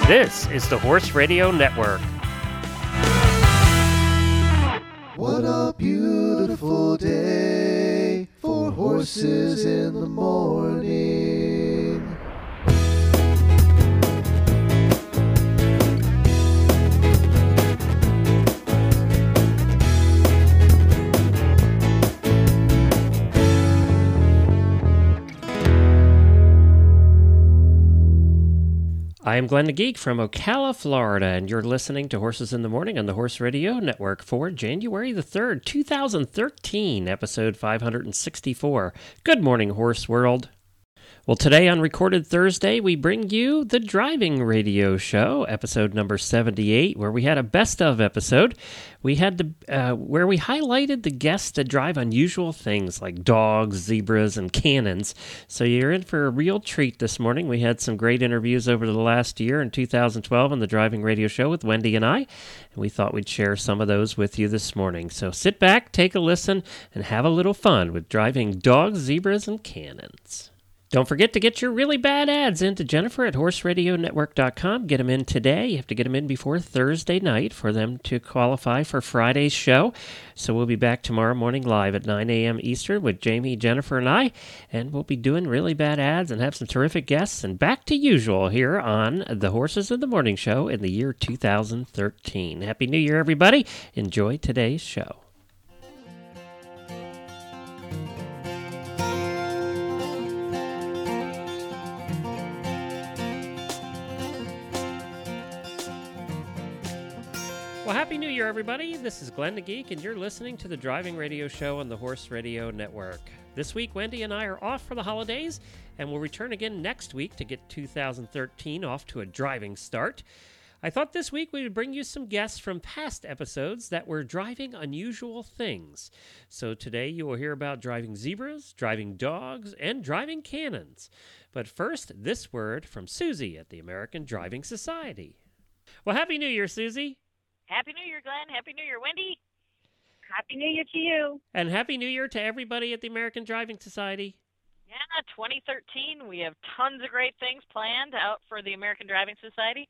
This is the Horse Radio Network. What a beautiful day for horses in the morning. I am Glenn the Geek from Ocala, Florida, and you're listening to Horses in the Morning on the Horse Radio Network for January the 3rd, 2013, episode 564. Good morning, Horse World. Well, today on Recorded Thursday, we bring you the Driving Radio Show, episode number 78, where we had a best of episode. We had where we highlighted the guests that drive unusual things like dogs, zebras, and cannons. So you're in for a real treat this morning. We had some great interviews over the last year in 2012 on the Driving Radio Show with Wendy and I, and we thought we'd share some of those with you this morning. So sit back, take a listen, and have a little fun with driving dogs, zebras, and cannons. Don't forget to get your really bad ads into Jennifer at horseradionetwork.com. Get them in today. You have to get them in before Thursday night for them to qualify for Friday's show. So we'll be back tomorrow morning live at 9 a.m. Eastern with Jamie, Jennifer, and I. And we'll be doing really bad ads and have some terrific guests. And back to usual here on the Horses in the Morning Show in the year 2013. Happy New Year, everybody. Enjoy today's show. Well, Happy New Year, everybody. This is Glenn the Geek, and you're listening to the Driving Radio Show on the Horse Radio Network. This week, Wendy and I are off for the holidays, and we'll return again next week to get 2013 off to a driving start. I thought this week we would bring you some guests from past episodes that were driving unusual things. So today you will hear about driving zebras, driving dogs, and driving cannons. But first, this word from Susie at the American Driving Society. Well, Happy New Year, Susie. Happy New Year, Glenn. Happy New Year, Wendy. Happy New Year to you. And Happy New Year to everybody at the American Driving Society. Yeah, 2013. We have tons of great things planned out for the American Driving Society.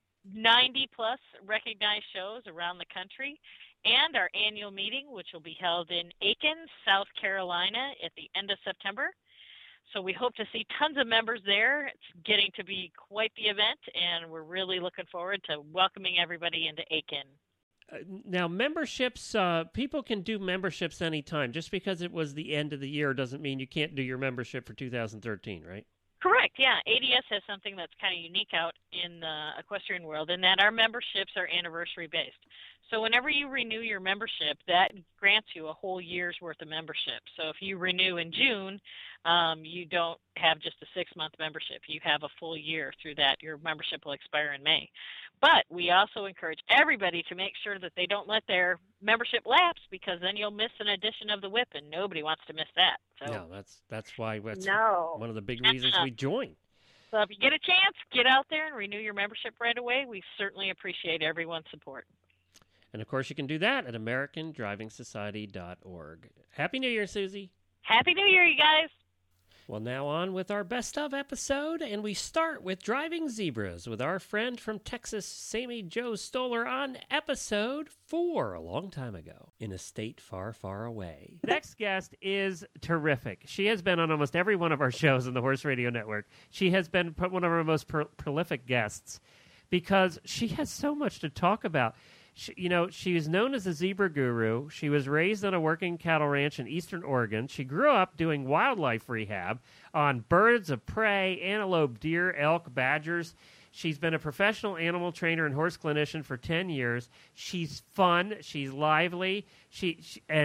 90-plus recognized shows around the country. And our annual meeting, which will be held in Aiken, South Carolina at the end of September. So we hope to see tons of members there. It's getting to be quite the event, and we're really looking forward to welcoming everybody into Aiken. Now, memberships, people can do memberships anytime. Just because it was the end of the year doesn't mean you can't do your membership for 2013, right? Correct, yeah. ADS has something that's kind of unique out in the equestrian world, in that our memberships are anniversary-based. So whenever you renew your membership, that grants you a whole year's worth of membership. So if you renew in June, you don't have just a 6-month membership. You have a full year through that. Your membership will expire in May. But we also encourage everybody to make sure that they don't let their membership lapse, because then you'll miss an edition of the WHIP, and nobody wants to miss that. So no, that's why that's no. one of the big reasons we join. So if you get a chance, get out there and renew your membership right away. We certainly appreciate everyone's support. And, of course, you can do that at AmericanDrivingSociety.org. Happy New Year, Susie. Happy New Year, you guys. Well, now on with our best of episode, and we start with driving zebras with our friend from Texas, Sammy Jo Stoller, on episode 4 a long time ago in a state far, far away. Next guest is terrific. She has been on almost every one of our shows on the Horse Radio Network. She has been one of our most prolific guests because she has so much to talk about. She is known as a zebra guru. She was raised on a working cattle ranch in eastern Oregon. She grew up doing wildlife rehab on birds of prey, antelope, deer, elk, badgers. She's been a professional animal trainer and horse clinician for 10 years. She's fun. She's lively. She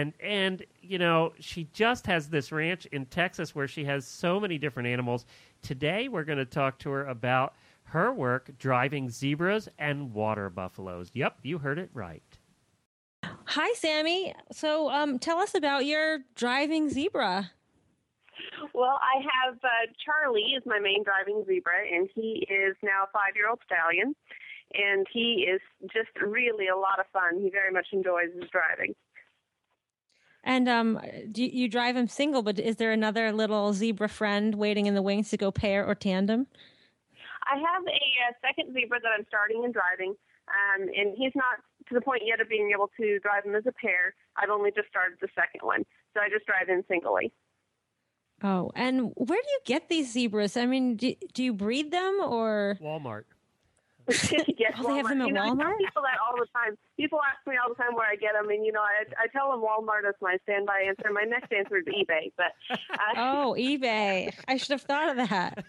just has this ranch in Texas where she has so many different animals. Today, we're going to talk to her about her work driving zebras and water buffaloes. Yep, you heard it right. Hi, Sammy. So tell us about your driving zebra. Well, I have Charlie is my main driving zebra, and he is now a 5-year-old stallion, and he is just really a lot of fun. He very much enjoys his driving. And you drive him single, but is there another little zebra friend waiting in the wings to go pair or tandem? I have a second zebra that I'm starting and driving, and he's not to the point yet of being able to drive him as a pair. I've only just started the second one, so I just drive in singly. Oh, and where do you get these zebras? I mean, do you breed them or? Walmart. Yes, Oh, they have them at I Walmart? tell people that all the time. People ask me all the time where I get them, and I tell them Walmart is my standby answer. My next answer is eBay, but Oh, eBay. I should have thought of that.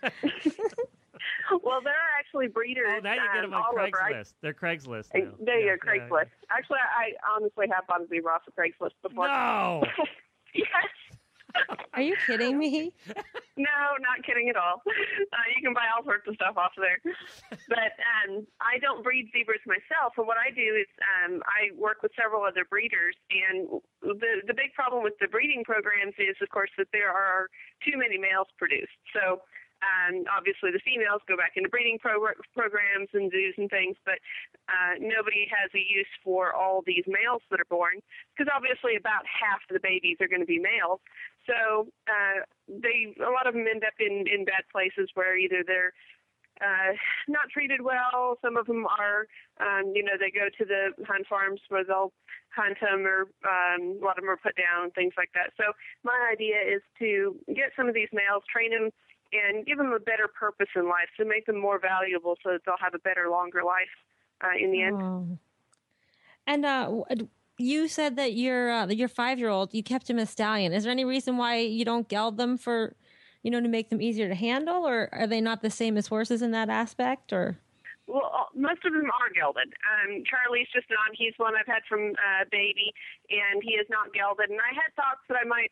well, there are actually breeders. Oh, now you get them on all over. Craigslist. They're Craigslist now. There you Yeah, go, Craigslist. Actually, I honestly have bought a zebra off of Craigslist before. No. Yes. Are you kidding me? No, not kidding at all. You can buy all sorts of stuff off there. But I don't breed zebras myself. And what I do is I work with several other breeders. And the big problem with the breeding programs is, of course, that there are too many males produced. So obviously the females go back into breeding programs and zoos and things, but nobody has a use for all these males that are born, because obviously about half of the babies are going to be males. So a lot of them end up in bad places where either they're not treated well. Some of them are, they go to the hunt farms where they'll hunt them, or a lot of them are put down, things like that. So my idea is to get some of these males, train them, and give them a better purpose in life, to make them more valuable so that they'll have a better, longer life in the end. Oh. And you said that your 5-year-old, you kept him a stallion. Is there any reason why you don't geld them for, to make them easier to handle, or are they not the same as horses in that aspect, or? Well, most of them are gelded. Charlie's just not. He's one I've had from baby, and he is not gelded. And I had thoughts that I might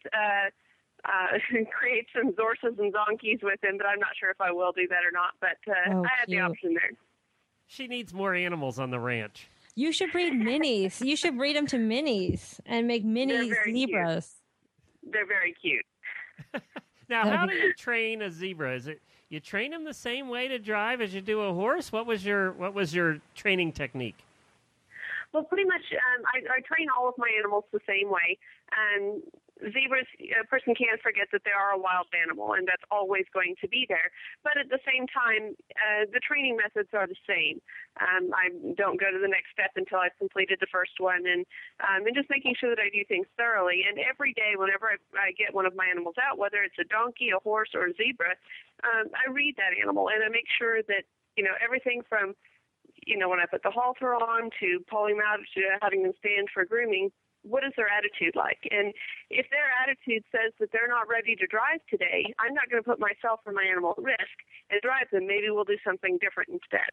create some Zorsas and Zonkies with him, but I'm not sure if I will do that or not. But I had the option there. She needs more animals on the ranch. You should breed minis. You should breed them to minis and make mini zebras. Cute. They're very cute. Now, how do you train a zebra? Is it you train them the same way to drive as you do a horse? What was your training technique? Well, pretty much, I train all of my animals the same way. Zebras, a person can't forget that they are a wild animal, and that's always going to be there. But at the same time, the training methods are the same. I don't go to the next step until I've completed the first one, and just making sure that I do things thoroughly. And every day, whenever I get one of my animals out, whether it's a donkey, a horse, or a zebra, I read that animal, and I make sure that, everything from, when I put the halter on to pulling them out to having them stand for grooming, what is their attitude like? And if their attitude says that they're not ready to drive today, I'm not going to put myself or my animal at risk and drive them. Maybe we'll do something different instead.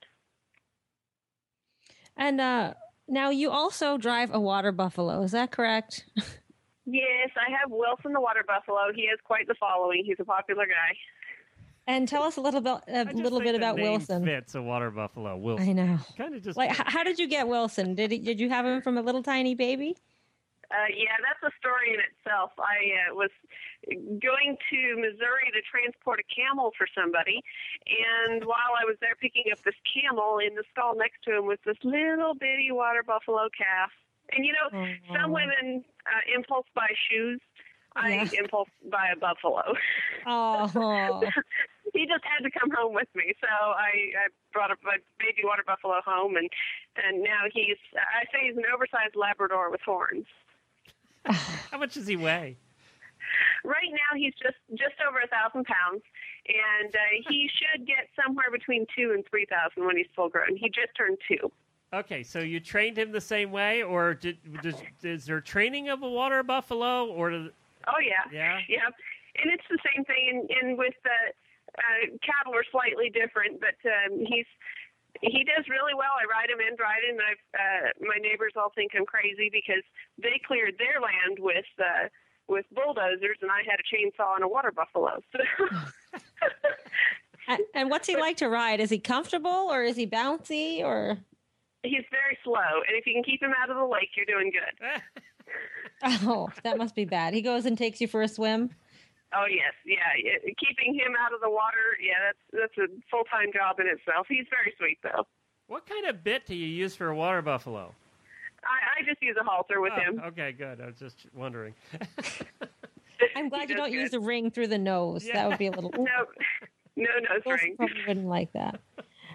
And now you also drive a water buffalo. Is that correct? Yes, I have Wilson the water buffalo. He has quite the following. He's a popular guy. And tell us a little bit about Wilson. Fits a water buffalo. Wilson. I know. Kind of just like. How did you get Wilson? Did you have him from a little tiny baby? Yeah, that's a story in itself. I was going to Missouri to transport a camel for somebody, and while I was there picking up this camel, in the stall next to him was this little bitty water buffalo calf. And, some women impulse buy shoes. I impulse buy a buffalo. Oh. He just had to come home with me, so I brought my baby water buffalo home, and now I say he's an oversized Labrador with horns. How much does he weigh? Right now, he's just over 1,000 pounds, and he should get somewhere between 2,000 and 3,000 when he's full grown. He just turned 2. Okay, so you trained him the same way, or is there training of a water buffalo, or? Oh yeah, yeah, and it's the same thing. And with cattle are slightly different, but he does really well. I ride him and drive him. My neighbors all think I'm crazy because they cleared their land with bulldozers, and I had a chainsaw and a water buffalo. So. And what's he like to ride? Is he comfortable, or is he bouncy, or? He's very slow, and if you can keep him out of the lake, you're doing good. Oh, that must be bad. He goes and takes you for a swim? Oh, yes. Yeah. Keeping him out of the water, that's a full-time job in itself. He's very sweet, though. What kind of bit do you use for a water buffalo? I just use a halter with him. Okay, good. I was just wondering. I'm glad you don't use a ring through the nose. Yeah. That would be a little... No nose ring. Probably wouldn't like that.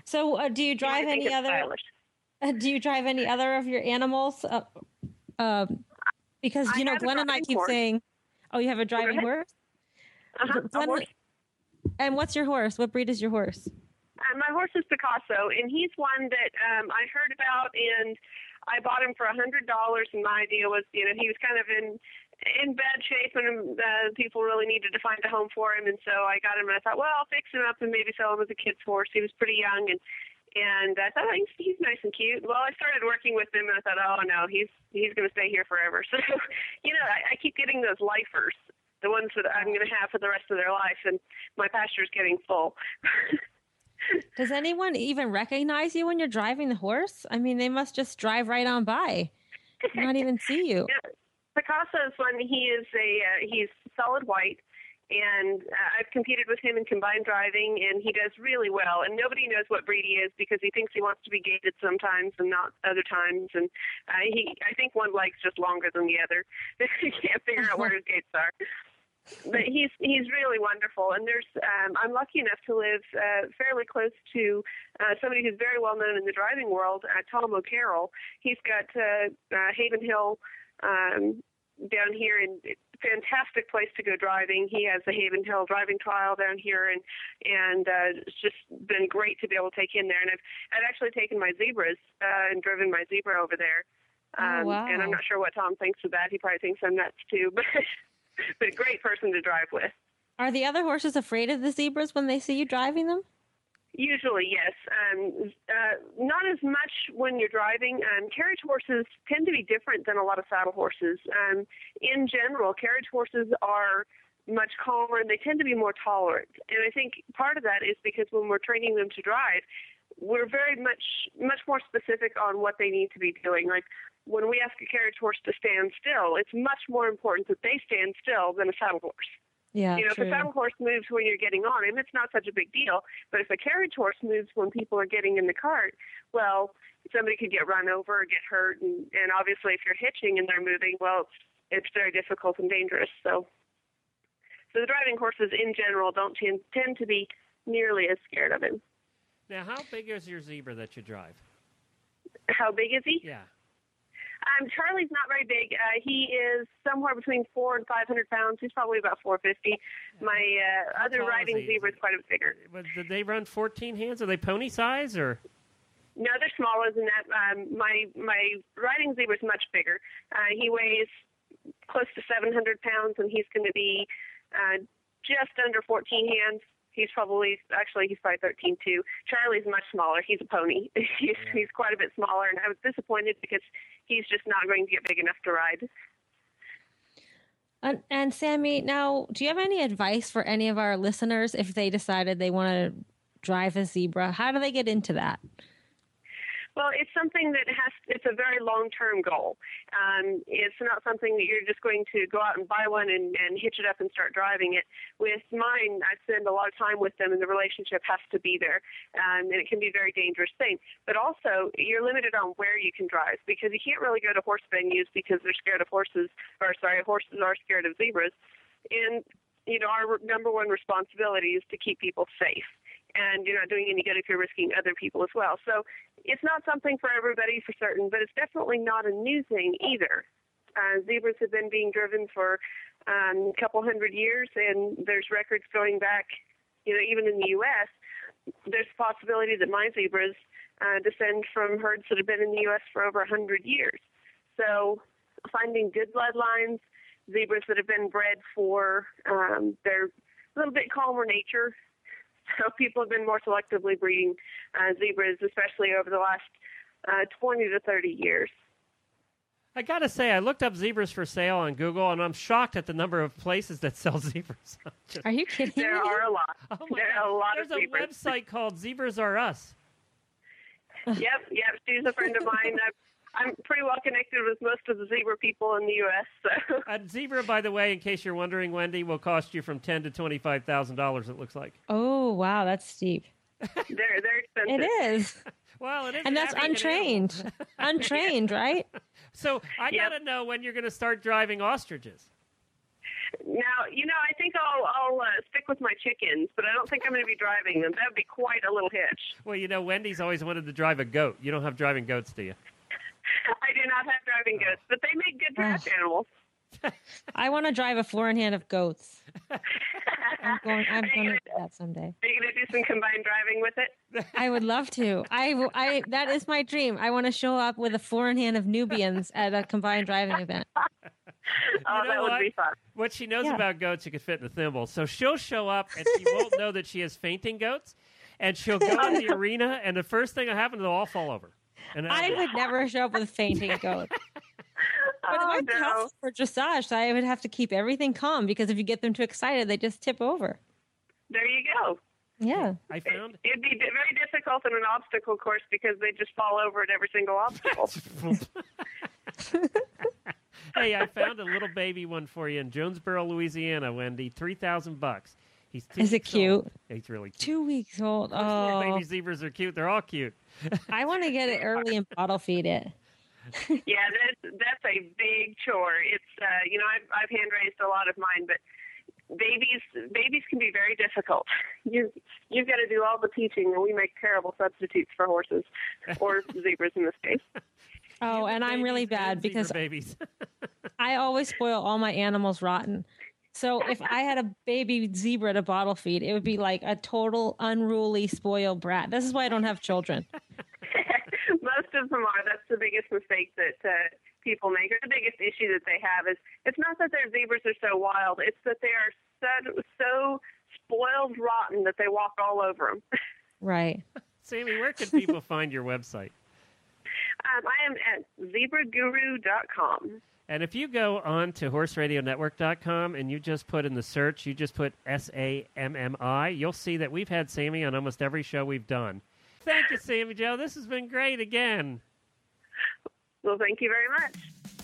So, do you drive I think any it's other? stylish. Do you drive any other of your animals? Because I have a Glenn and I driving keep horse. saying, "Oh, you have a driving ahead. horse." A Glenn- horse. And what's your horse? What breed is your horse? My horse is Picasso, and he's one that I heard about, and I bought him for $100. And my idea was, he was kind of in bad shape, and people really needed to find a home for him. And so I got him, and I thought, well, I'll fix him up and maybe sell him as a kid's horse. He was pretty young, and I thought, he's nice and cute. Well, I started working with him, and I thought, oh no, he's going to stay here forever. So, I keep getting those lifers, the ones that I'm going to have for the rest of their life, and my pasture's getting full. Does anyone even recognize you when you're driving the horse? I mean, they must just drive right on by, not even see you. Yeah. Picasso's one. He's solid white, and I've competed with him in combined driving, and he does really well. And nobody knows what breed he is because he thinks he wants to be gated sometimes and not other times. And I think one leg's just longer than the other. He can't figure out where his gates are. But he's really wonderful, and I'm lucky enough to live fairly close to somebody who's very well known in the driving world, Tom O'Carroll. He's got Haven Hill down here, and fantastic place to go driving. He has the Haven Hill driving trial down here, and it's just been great to be able to take in there. And I've actually taken my zebras and driven my zebra over there. Wow. And I'm not sure what Tom thinks of that. He probably thinks I'm nuts too, but a great person to drive with. Are the other horses afraid of the zebras when they see you driving them? Usually, yes. Not as much when you're driving. Carriage horses tend to be different than a lot of saddle horses. In general, carriage horses are much calmer, and they tend to be more tolerant. And I think part of that is because when we're training them to drive, we're very much more specific on what they need to be doing. Like when we ask a carriage horse to stand still, it's much more important that they stand still than a saddle horse. Yeah, if a saddle horse moves when you're getting on him, it's not such a big deal. But if a carriage horse moves when people are getting in the cart, well, somebody could get run over or get hurt. And obviously, if you're hitching and they're moving, well, it's very difficult and dangerous. So the driving horses in general don't tend to be nearly as scared of him. Now, how big is your zebra that you drive? How big is he? Yeah. Charlie's not very big. He is somewhere between 400 and 500 pounds. He's probably about 450. My other riding zebra is quite a bit bigger. Did they run 14 hands? Are they pony size or? No, they're smaller than that. My riding zebra is much bigger. He weighs close to 700 pounds, and he's going to be just under 14 hands. He's probably 13 too. Charlie's much smaller. He's a pony. He's quite a bit smaller, and I was disappointed because he's just not going to get big enough to ride. And Sammy, now, do you have any advice for any of our listeners if they decided they want to drive a zebra? How do they get into that? Well, it's something that it's a very long-term goal. It's not something that you're just going to go out and buy one and hitch it up and start driving it. With mine, I spend a lot of time with them, and the relationship has to be there. And it can be a very dangerous thing. But also, you're limited on where you can drive because you can't really go to horse venues because they're scared of horses are scared of zebras. And, our number one responsibility is to keep people safe. And you're not doing any good if you're risking other people as well. So it's not something for everybody for certain, but it's definitely not a new thing either. Zebras have been being driven for a couple hundred years, and there's records going back, even in the U.S., there's a possibility that my zebras descend from herds that have been in the U.S. for over 100 years. So finding good bloodlines, zebras that have been bred for their little bit calmer nature. So people have been more selectively breeding zebras, especially over the last 20 to 30 years. I got to say, I looked up zebras for sale on Google, and I'm shocked at the number of places that sell zebras. Are you kidding me? There are a lot. Oh there are a lot There's of zebras. There's a website called Zebras Are Us. Yep. She's a friend of mine. I'm pretty well connected with most of the zebra people in the U.S. So. A zebra, by the way, in case you're wondering, Wendy, will cost you from $10,000 to $25,000. It looks like. Oh wow, that's steep. They're expensive. It is. Well, it is. And that's untrained. Untrained, right? So I gotta know when you're going to start driving ostriches. Now, I think I'll stick with my chickens, but I don't think I'm going to be driving them. That would be quite a little hitch. Well, Wendy's always wanted to drive a goat. You don't have driving goats, do you? I do not have driving goats, but they make good draft animals. I want to drive a 4-in-hand of goats. I'm going to do that someday. Are you going to do some combined driving with it? I would love to. I that is my dream. I want to show up with a 4-in-hand of Nubians at a combined driving event. That would be fun. What she knows about goats, you could fit in a thimble. So she'll show up, and she won't know that she has fainting goats, and she'll go in the arena, and the first thing that happens, they'll all fall over. And I would never show up with fainting goats. But it might be helpful for dressage, so I would have to keep everything calm, because if you get them too excited, they just tip over. There you go. Yeah. It'd be very difficult in an obstacle course because they just fall over at every single obstacle. Hey, I found a little baby one for you in Jonesboro, Louisiana, Wendy. $3,000. He's 2 Is it weeks cute? old. He's really cute. 2 weeks old. Little Oh, baby zebras are cute. They're all cute. I want to get it early and bottle feed it. Yeah, that's a big chore. It's I've hand raised a lot of mine, but babies can be very difficult. You've got to do all the teaching, and we make terrible substitutes for horses or zebras in this case. Oh, and I'm really bad because babies. I always spoil all my animals rotten. So if I had a baby zebra to bottle feed, it would be like a total unruly spoiled brat. This is why I don't have children. Most of them are. That's the biggest mistake that people make, or the biggest issue that they have is it's not that their zebras are so wild. It's that they are so spoiled rotten that they walk all over them. Right. Sammy, where can people find your website? I am at zebraguru.com. And if you go on to horseradionetwork.com and you just put in the search, you just put SAMMI, you'll see that we've had Sammy on almost every show we've done. Thank you, Sammy Joe. This has been great again. Well, thank you very much.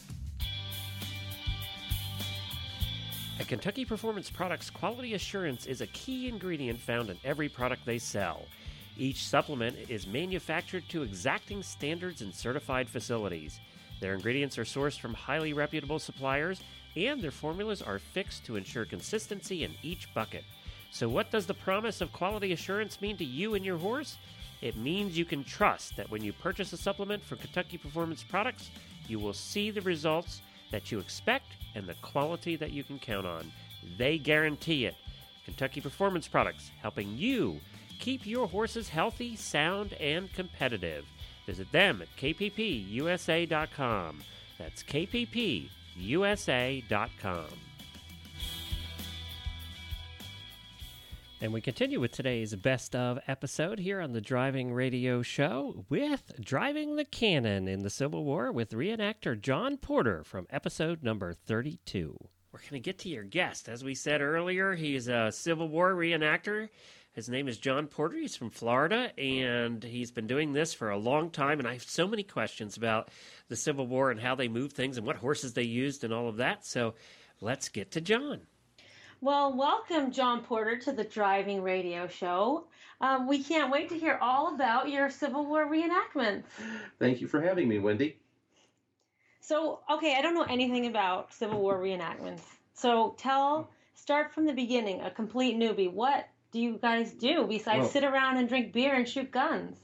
At Kentucky Performance Products, quality assurance is a key ingredient found in every product they sell. Each supplement is manufactured to exacting standards in certified facilities. Their ingredients are sourced from highly reputable suppliers, and their formulas are fixed to ensure consistency in each bucket. So what does the promise of quality assurance mean to you and your horse? It means you can trust that when you purchase a supplement from Kentucky Performance Products, you will see the results that you expect and the quality that you can count on. They guarantee it. Kentucky Performance Products, helping you keep your horses healthy, sound, and competitive. Visit them at kppusa.com. That's kppusa.com. And we continue with today's best of episode here on the Driving Radio Show with Driving the Cannon in the Civil War with reenactor John Porter from episode number 32. We're going to get to your guest. As we said earlier, he's a Civil War reenactor. His name is John Porter. He's from Florida, and he's been doing this for a long time. And I have so many questions about the Civil War and how they moved things and what horses they used and all of that. So let's get to John. Well, welcome, John Porter, to the Driving Radio Show. We can't wait to hear all about your Civil War reenactments. Thank you for having me, Wendy. So, okay, I don't know anything about Civil War reenactments. So start from the beginning, a complete newbie. What do you guys do besides sit around and drink beer and shoot guns?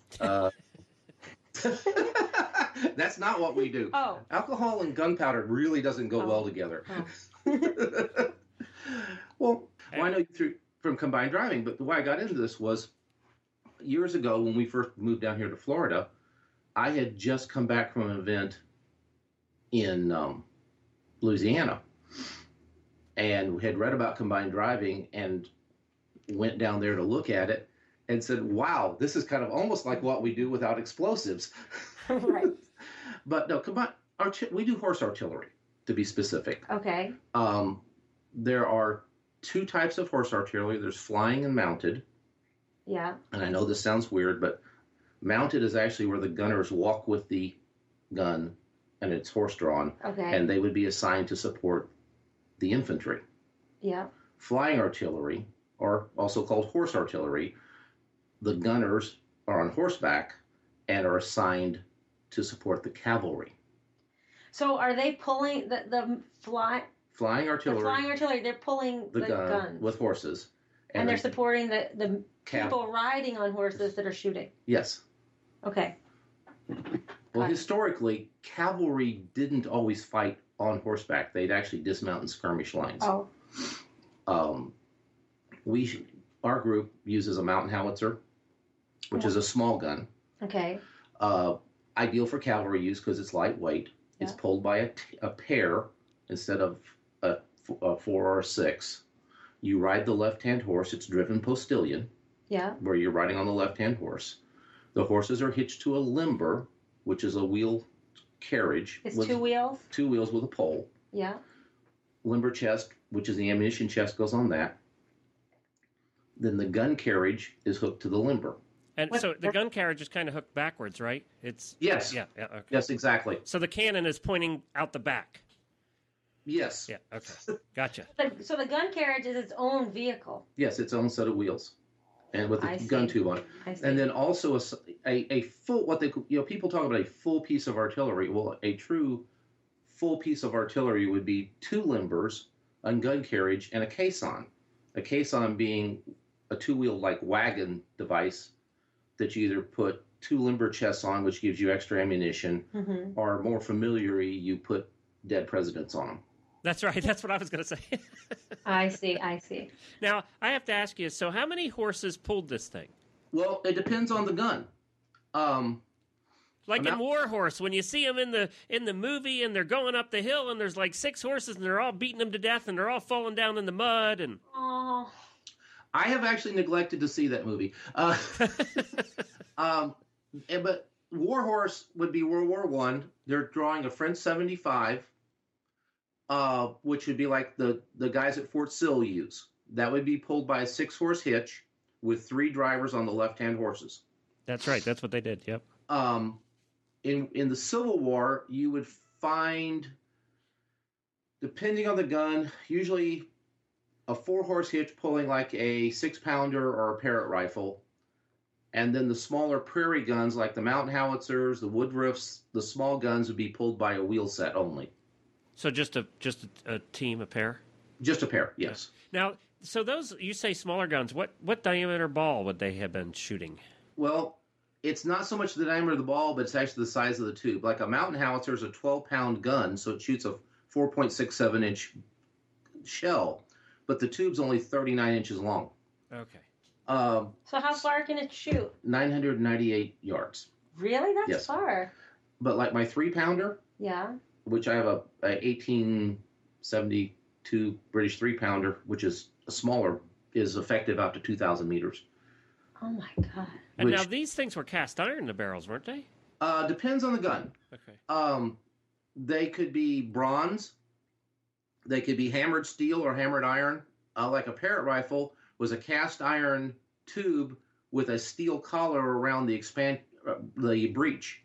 That's not what we do. Oh. Alcohol and gunpowder really doesn't go well together. Oh. Well, I know you from combined driving, but the way I got into this was years ago when we first moved down here to Florida. I had just come back from an event in Louisiana and had read about combined driving and went down there to look at it and said, wow, this is kind of almost like what we do without explosives. Right. But no, we do horse artillery, to be specific. Okay. There are two types of horse artillery. There's flying and mounted. Yeah. And I know this sounds weird, but mounted is actually where the gunners walk with the gun and it's horse drawn. Okay. And they would be assigned to support the infantry. Yeah. Flying artillery, or also called horse artillery, the gunners are on horseback and are assigned to support the cavalry. So are they pulling the flying artillery? Flying artillery, They're pulling the gun guns with horses, And they're supporting the Cav- people riding on horses that are shooting. Yes. Okay. Well, historically, cavalry didn't always fight on horseback. They'd actually dismount in skirmish lines. Oh. Our group uses a mountain howitzer, which is a small gun. Okay. Ideal for cavalry use because it's lightweight. Yeah. It's pulled by a pair instead of a 4 or a 6. You ride the left-hand horse. It's driven postilion. Yeah. Where you're riding on the left-hand horse. The horses are hitched to a limber, which is a wheel carriage. It's 2 wheels? 2 wheels with a pole. Yeah. Limber chest, which is the ammunition chest, goes on that. Then the gun carriage is hooked to the limber. And so the gun carriage is kind of hooked backwards, right? It's Yes. Yeah. Okay. Yes, exactly. So the cannon is pointing out the back. Yes. Yeah. Okay. Gotcha. So the gun carriage is its own vehicle. Yes, its own set of wheels, and with a gun tube on it. I see. And then also a full people talk about a full piece of artillery. Well, a true full piece of artillery would be 2 limbers, a gun carriage, and a caisson. A caisson being a 2-wheel like wagon device that you either put 2 limber chests on, which gives you extra ammunition, or more familiarly, you put dead presidents on them. That's right. That's what I was going to say. I see. Now, I have to ask you, so how many horses pulled this thing? Well, it depends on the gun. Like in War Horse, when you see them in the movie and they're going up the hill and there's like 6 horses and they're all beating them to death and they're all falling down in the mud and... Oh. I have actually neglected to see that movie. But War Horse would be World War I. They're drawing a French 75, which would be like the guys at Fort Sill use. That would be pulled by a 6-horse hitch with 3 drivers on the left-hand horses. That's right. That's what they did. Yep. In the Civil War, you would find, depending on the gun, usually a 4-horse hitch pulling like a 6-pounder or a Parrott rifle, and then the smaller prairie guns like the mountain howitzers, the Woodruffs, the small guns would be pulled by a wheel set only. So just a team, a pair? Just a pair, yes. Now, so those, you say smaller guns, what diameter ball would they have been shooting? Well, it's not so much the diameter of the ball, but it's actually the size of the tube. Like a mountain howitzer is a 12-pound gun, so it shoots a 4.67-inch shell, but the tube's only 39 inches long. Okay. So how far can it shoot? 998 yards. Really? That's Yes. far. But like my 3-pounder, Yeah. which I have a 1872 British 3-pounder, which is a smaller, is effective out to 2,000 meters. Oh my God. And now these things were cast iron, the barrels, weren't they? Depends on the gun. Okay. They could be bronze. They could be hammered steel or hammered iron. Like a Parrott rifle was a cast iron tube with a steel collar around the breech.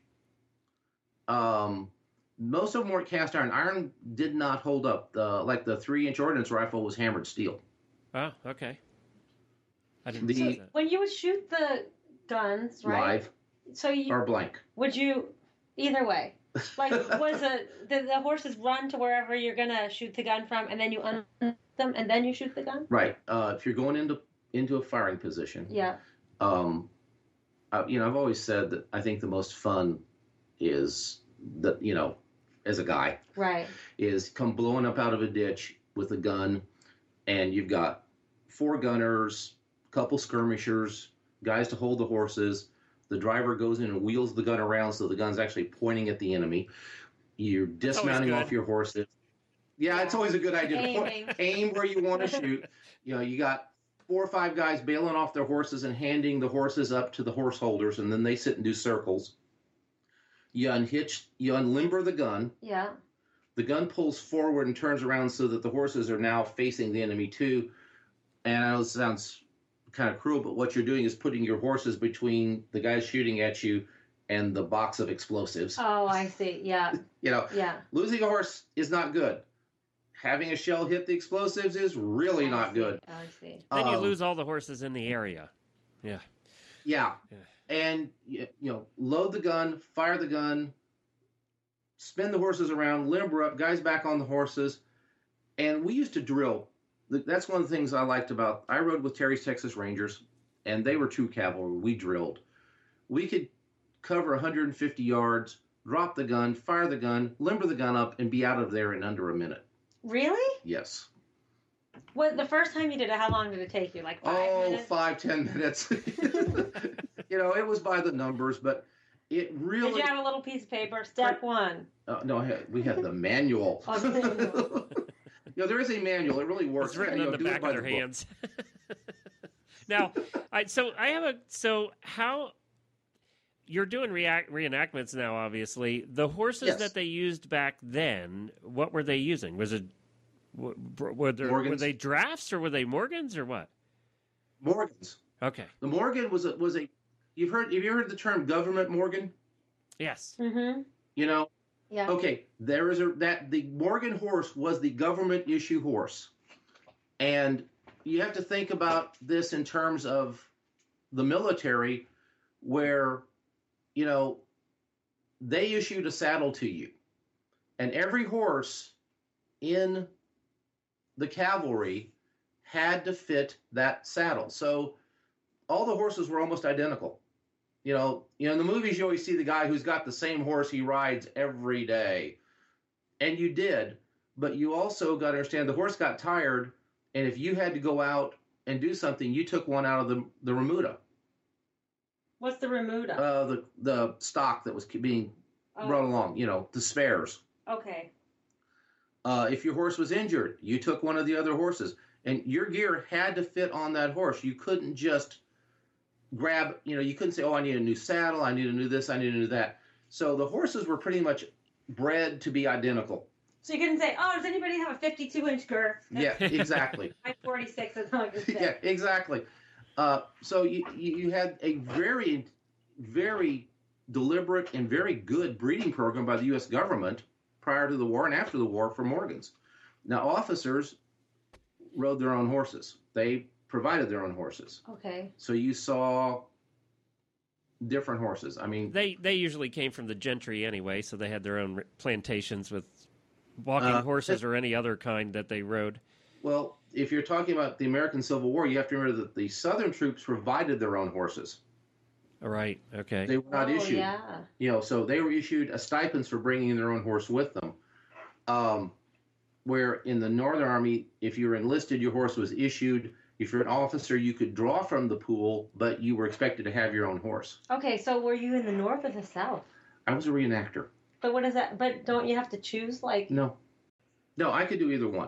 Most of them weren't cast iron. Iron did not hold up. Like the 3-inch ordnance rifle was hammered steel. Oh, okay. I didn't see that. When you would shoot the guns, right? Live So you or blank. would you either way? Like, the horses run to wherever you're gonna shoot the gun from, and then you unhook them, and then you shoot the gun? Right. If you're going into a firing position. Yeah. I've always said that I think the most fun is that, as a guy, Right. is come blowing up out of a ditch with a gun, and you've got 4 gunners, couple skirmishers, guys to hold the horses. The driver goes in and wheels the gun around so the gun's actually pointing at the enemy. You're dismounting off your horses. Yeah, it's always a good idea to aim where you want to shoot. You got 4 or 5 guys bailing off their horses and handing the horses up to the horse holders, and then they sit and do circles. You unlimber the gun. Yeah. The gun pulls forward and turns around so that the horses are now facing the enemy too. And I know it sounds kind of cruel, but what you're doing is putting your horses between the guys shooting at you and the box of explosives. Oh, I see. Yeah. Yeah. Losing a horse is not good. Having a shell hit the explosives is really not good. I see. Then you lose all the horses in the area. Yeah. Yeah. And, load the gun, fire the gun, spin the horses around, limber up, guys back on the horses. And we used to drill That's one of the things I liked about. I rode with Terry's Texas Rangers, and they were true cavalry. We drilled. We could cover 150 yards, drop the gun, fire the gun, limber the gun up, and be out of there in under a minute. Really? Yes. What the first time you did it? How long did it take you? Like 5 minutes? 5-10 minutes. It was by the numbers, but it really. Did you have a little piece of paper? Step 1. No, we had the manual. Oh, the manual. There is a manual. It really works. It's written on the back of their hands. Now, how you're doing reenactments now? Obviously, the horses Yes. that they used back then. What were they using? Was it were they drafts or were they Morgans or what? Morgans. Okay. The Morgan was a. Have you heard the term government Morgan? Yes. Mm-hmm. Yeah. Okay, the Morgan horse was the government issue horse. And you have to think about this in terms of the military where, they issued a saddle to you. And every horse in the cavalry had to fit that saddle. So all the horses were almost identical. In the movies, you always see the guy who's got the same horse he rides every day. And you did. But you also got to understand the horse got tired. And if you had to go out and do something, you took one out of the remuda. What's the remuda? The stock that was being brought along, the spares. Okay. If your horse was injured, you took one of the other horses. And your gear had to fit on that horse. You couldn't just grab, you couldn't say, I need a new saddle, I need a new this, I need a new that. So the horses were pretty much bred to be identical. So you couldn't say, does anybody have a 52-inch girth? Yeah, exactly. I'm 46, that's all I can say. Yeah, exactly. So you had a very, very deliberate and very good breeding program by the U.S. government prior to the war and after the war for Morgans. Now, officers rode their own horses. They provided their own horses. Okay. So you saw different horses. I mean, they usually came from the gentry anyway, so they had their own plantations with walking horses or any other kind that they rode. Well, if you're talking about the American Civil War, you have to remember that the Southern troops provided their own horses. All right. Okay. They were not issued. Yeah. So they were issued a stipends for bringing their own horse with them. Where in the Northern Army, if you were enlisted, your horse was issued. If you're an officer, you could draw from the pool, but you were expected to have your own horse. Okay, so were you in the North or the South? I was a reenactor. But what is that? But don't you have to choose, like... No, I could do either one.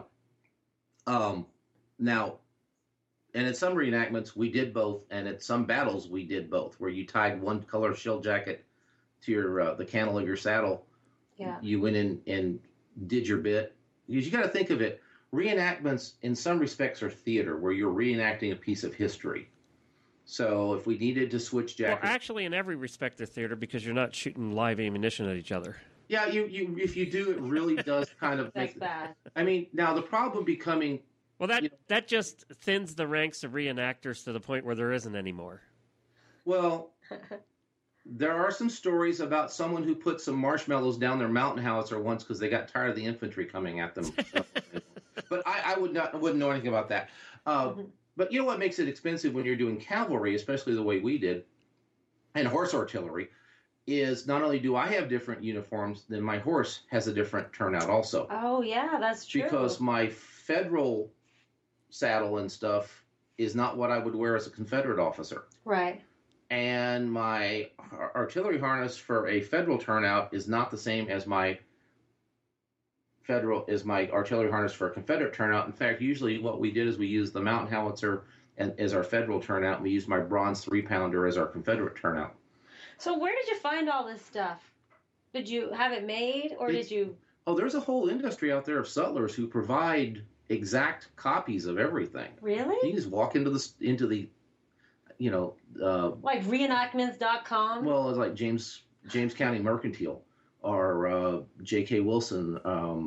Now, and at some reenactments, we did both, and at some battles, we did both, where you tied one color shell jacket to your the cantle of your saddle. Yeah. You went in and did your bit. Because you got to think of it, reenactments in some respects are theater, where you're reenacting a piece of history. So if we needed to switch jackets... Well, actually, in every respect, they're theater because you're not shooting live ammunition at each other. Yeah, you if you do, it really does kind of That's make... bad. I mean, now the problem becoming... Well, that just thins the ranks of reenactors to the point where there isn't any more. Well, there are some stories about someone who put some marshmallows down their mountain howitzer once because they got tired of the infantry coming at them. But I wouldn't know anything about that. But you know what makes it expensive when you're doing cavalry, especially the way we did, and horse artillery, is not only do I have different uniforms, then my horse has a different turnout also. Oh, yeah, that's true. Because my federal saddle and stuff is not what I would wear as a Confederate officer. Right. And my artillery harness for a federal turnout is not the same as my artillery harness for a Confederate turnout. In fact, usually what we did is we used the mountain howitzer as our federal turnout, and we used my bronze 3-pounder as our Confederate turnout. So where did you find all this stuff? Did you have it made, or did you... Oh, there's a whole industry out there of sutlers who provide exact copies of everything. Really? You just walk into the like reenactments.com? Well, it's like James County Mercantile or J.K. Wilson.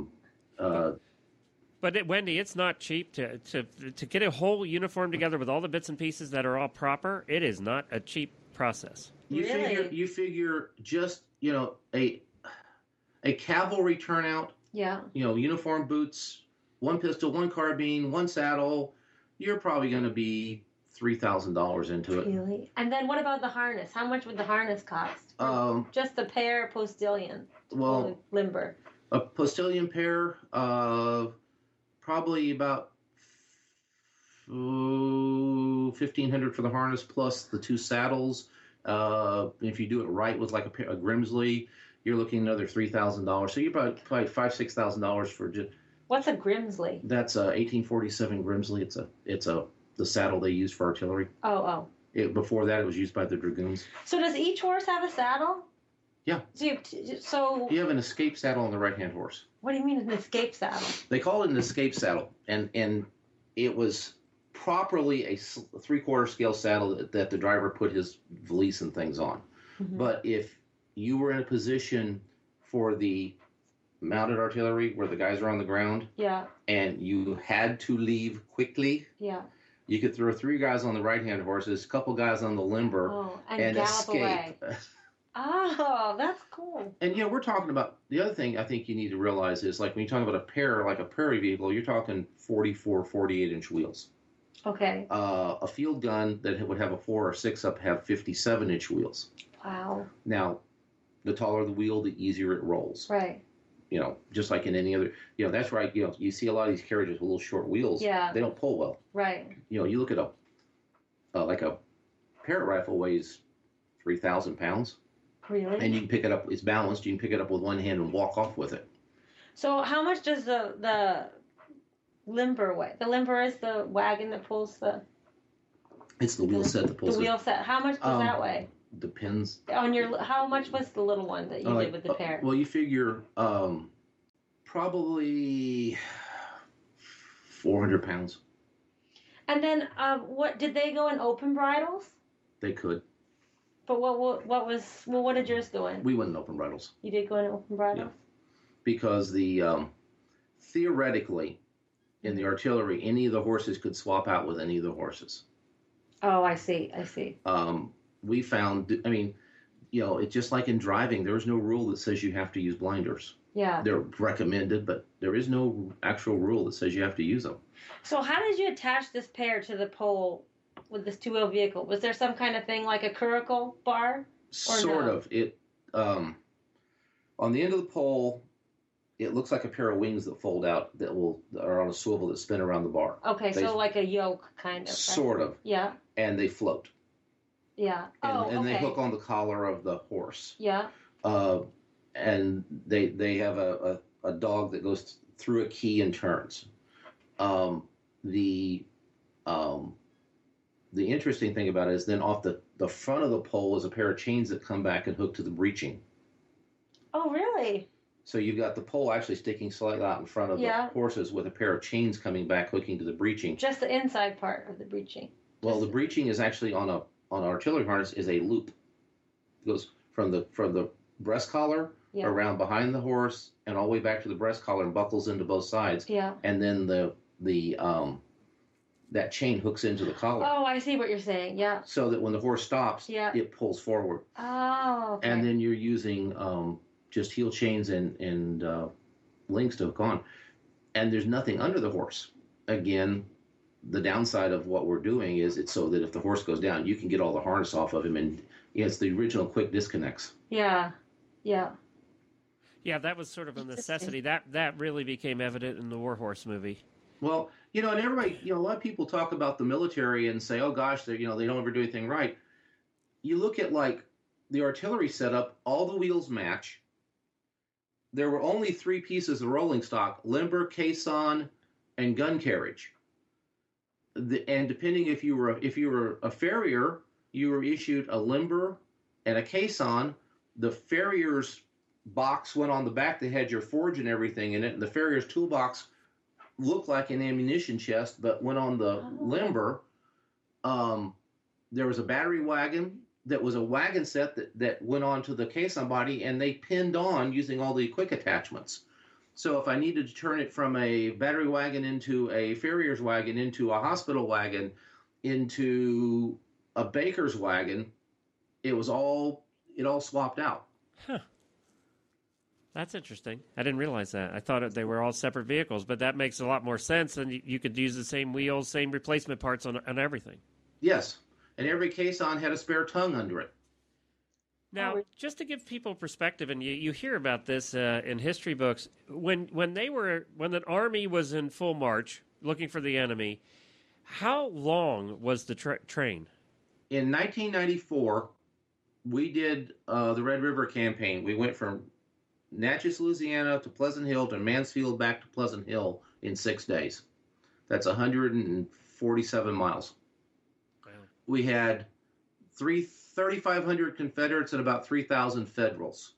But Wendy, it's not cheap to get a whole uniform together with all the bits and pieces that are all proper. It is not a cheap process. You figure just a cavalry turnout. Yeah. Uniform boots, one pistol, one carbine, one saddle, you're probably going to be $3,000 into it. Really? And then what about the harness? How much would the harness cost? Just the pair postilion. Well, limber. A postilion pair, probably about $1,500 for the harness plus the two saddles. If you do it right with like a Grimsley, you're looking another $3,000. So you're probably $5,000-$6,000 for just. What's a Grimsley? That's a 1847 Grimsley. It's the saddle they used for artillery. Oh. Before that, it was used by the dragoons. So does each horse have a saddle? Yeah. So you have an escape saddle on the right-hand horse. What do you mean an escape saddle? They call it an escape saddle, and it was properly a 3/4 scale saddle that the driver put his valise and things on. Mm-hmm. But if you were in a position for the mounted artillery where the guys are on the ground, yeah, and you had to leave quickly, yeah, you could throw 3 guys on the right-hand horses, a couple guys on the limber, and gallop escape. Away. Oh, that's cool. And we're talking about the other thing I think you need to realize is like when you talk about a pair, like a prairie vehicle, you're talking 44, 48-inch wheels. Okay. A field gun that would have a 4 or 6 up have 57-inch wheels. Wow. Now, the taller the wheel, the easier it rolls. Right. Just like in any other, that's right. You see a lot of these carriages with little short wheels. Yeah. They don't pull well. Right. You look at like a Parrott rifle weighs 3,000 pounds. Really? And you can pick it up. It's balanced. You can pick it up with one hand and walk off with it. So how much does the limber weigh? The limber is the wagon that pulls the. It's the wheel set that pulls. The wheel set. How much does that weigh? Depends. How much was the little one that you did with the pair? Well, you figure probably 400 pounds. And then what did they go in open bridles? They could. But what did yours go in? We went in open bridles. You did go in open bridles? Yeah. Because theoretically, in the artillery, any of the horses could swap out with any of the horses. Oh, I see. We found, it's just like in driving, there is no rule that says you have to use blinders. Yeah. They're recommended, but there is no actual rule that says you have to use them. So how did you attach this pair to the pole with this 2-wheel vehicle? Was there some kind of thing like a curricle bar? Sort of. It on the end of the pole, it looks like a pair of wings that fold out that are on a swivel that spin around the bar. Okay, so like a yoke kind of. Right? Sort of. Yeah. And they float. Yeah. And they hook on the collar of the horse. Yeah. And they have a dog that goes through a key and turns. The interesting thing about it is then off the front of the pole is a pair of chains that come back and hook to the breeching. Oh, really? So you've got the pole actually sticking slightly out in front of the horses with a pair of chains coming back hooking to the breeching. Just the inside part of the breeching. Well, the breeching is actually on an artillery harness is a loop. It goes from the breast collar around behind the horse and all the way back to the breast collar and buckles into both sides. Yeah. And then that chain hooks into the collar. Oh, I see what you're saying. Yeah. So that when the horse stops, it pulls forward. Oh. Okay. And then you're using just heel chains and links to hook on. And there's nothing under the horse. Again, the downside of what we're doing is it's so that if the horse goes down, you can get all the harness off of him. And it's the original quick disconnects. Yeah. Yeah. Yeah, that was sort of a necessity. That really became evident in the Warhorse movie. Well, and everybody, a lot of people talk about the military and say, oh gosh, they don't ever do anything right. You look at like the artillery setup, all the wheels match. There were only 3 pieces of rolling stock: limber, caisson, and gun carriage. And depending if you were a farrier, you were issued a limber and a caisson. The farrier's box went on the back. They had your forge and everything in it. And the farrier's toolbox looked like an ammunition chest, but went on the limber. There was a battery wagon that was a wagon set that went onto the caisson body, and they pinned on using all the quick attachments. So if I needed to turn it from a battery wagon into a farrier's wagon, into a hospital wagon, into a baker's wagon, it all swapped out. Huh. That's interesting. I didn't realize that. I thought they were all separate vehicles, but that makes a lot more sense. And you could use the same wheels, same replacement parts on everything. Yes, and every caisson had a spare tongue under it. Now, just to give people perspective, and you hear about this in history books, when the army was in full march looking for the enemy, how long was the train? In 1994, we did the Red River campaign. We went from Natchez, Louisiana to Pleasant Hill to Mansfield back to Pleasant Hill in 6 days. That's 147 miles. Wow. We had 3,500 Confederates and about 3,000 Federals.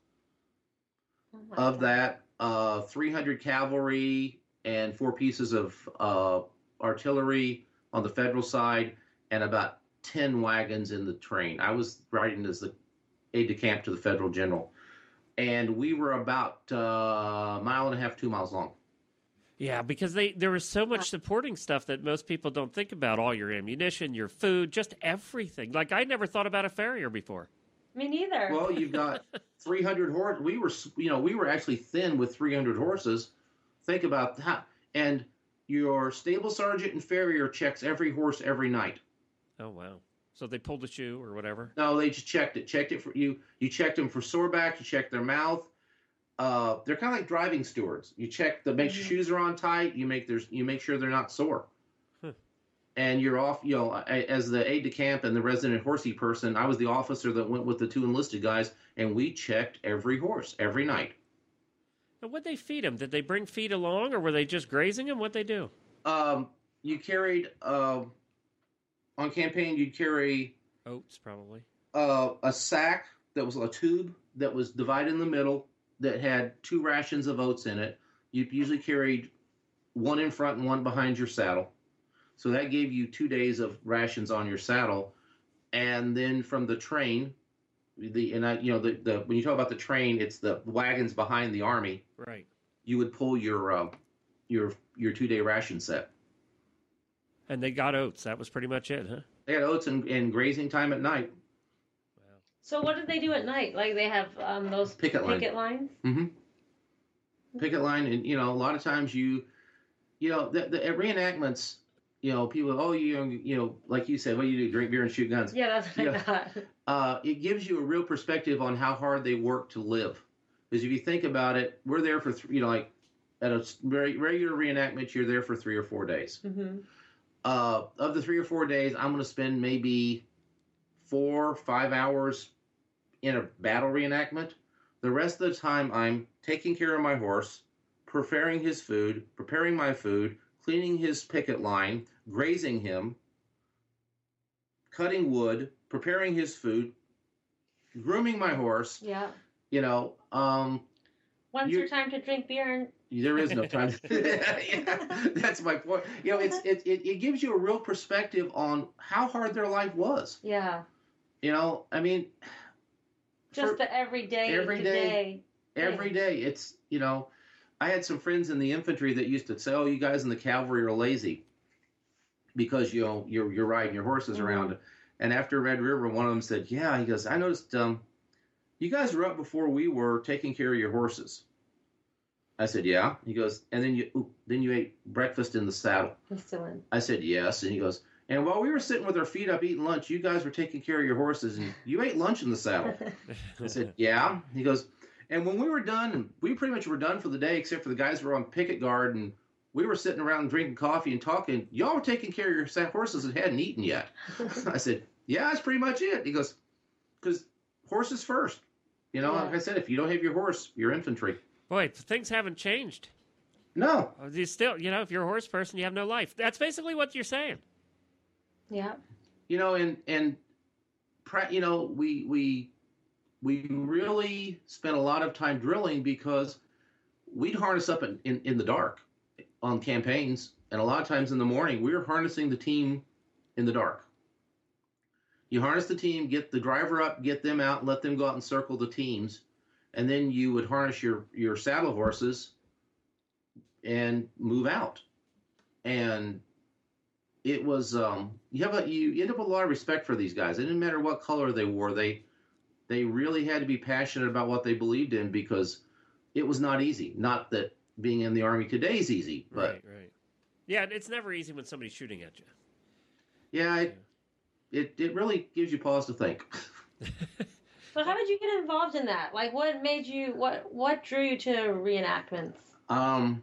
Of that, 300 cavalry and 4 pieces of artillery on the Federal side, and about 10 wagons in the train. I was riding as the aide-de-camp to the Federal general. And we were about a mile and a half, 2 miles long. Yeah, because there was so much supporting stuff that most people don't think about. All your ammunition, your food, just everything. Like, I never thought about a farrier before. Me neither. Well, you've got 300 horses. We were actually thin with 300 horses. Think about that. And your stable sergeant and farrier checks every horse every night. Oh, wow. So they pulled a shoe or whatever? No, they just checked it for you. You checked them for soreback. You checked their mouth. They're kind of like driving stewards. You check make sure shoes are on tight. You make sure they're not sore. And you're off. As the aide de camp and the resident horsey person, I was the officer that went with the 2 enlisted guys, and we checked every horse every night. And what'd they feed them? Did they bring feed along, or were they just grazing them? What'd they do? You carried on campaign. You'd carry oats, probably. A sack that was a tube that was divided in the middle, that had 2 rations of oats in it. You usually carried 1 in front and 1 behind your saddle. So that gave you 2 days of rations on your saddle. And then from the train, when you talk about the train, it's the wagons behind the army. Right. You would pull your 2-day ration set. And they got oats. That was pretty much it, huh? They had oats and grazing time at night. So what did they do at night? Like they have those picket lines? Mm-hmm. Picket line, and a lot of times the reenactments, people, like you said, what do you do? Drink beer and shoot guns. Yeah, that's what I thought. It gives you a real perspective on how hard they work to live. Because if you think about it, we're there for like at a very regular reenactment, you're there for 3 or 4 days. Mm-hmm. Of the 3 or 4 days, I'm going to spend maybe 4 or 5 hours in a battle reenactment. The rest of the time, I'm taking care of my horse, preparing his food, preparing my food, cleaning his picket line, grazing him, cutting wood, preparing his food, grooming my horse. Yeah. When's your time to drink beer? And there is no time. Yeah, that's my point. It gives you a real perspective on how hard their life was. Yeah. I mean, just the everyday. Every day. It's I had some friends in the infantry that used to say, "Oh, you guys in the cavalry are lazy," because you're riding your horses around. And after Red River, one of them said, "Yeah," he goes, "I noticed you guys were up before we were taking care of your horses." I said, "Yeah." He goes, "And then you ate breakfast in the saddle." I said, "Yes." And he goes, "And while we were sitting with our feet up eating lunch, you guys were taking care of your horses, and you ate lunch in the saddle." I said, "Yeah." He goes, "And when we were done, and we pretty much were done for the day, except for the guys who were on picket guard, and we were sitting around drinking coffee and talking, y'all were taking care of your horses that hadn't eaten yet." I said, "Yeah, that's pretty much it." He goes, "Because horses first. Like I said, if you don't have your horse, you're infantry." Boy, things haven't changed. No. You still, if you're a horse person, you have no life. That's basically what you're saying. Yeah. We really spent a lot of time drilling because we'd harness up in the dark on campaigns, and a lot of times in the morning we were harnessing the team in the dark. You harness the team, get the driver up, get them out, and let them go out and circle the teams, and then you would harness your saddle horses and move out. And it was you end up with a lot of respect for these guys. It didn't matter what color they wore. They really had to be passionate about what they believed in, because it was not easy. Not that being in the Army today is easy, but right. Yeah, it's never easy when somebody's shooting at you. yeah, it really gives you pause to think. So how did you get involved in that? Like, what made you, what drew you to reenactments? I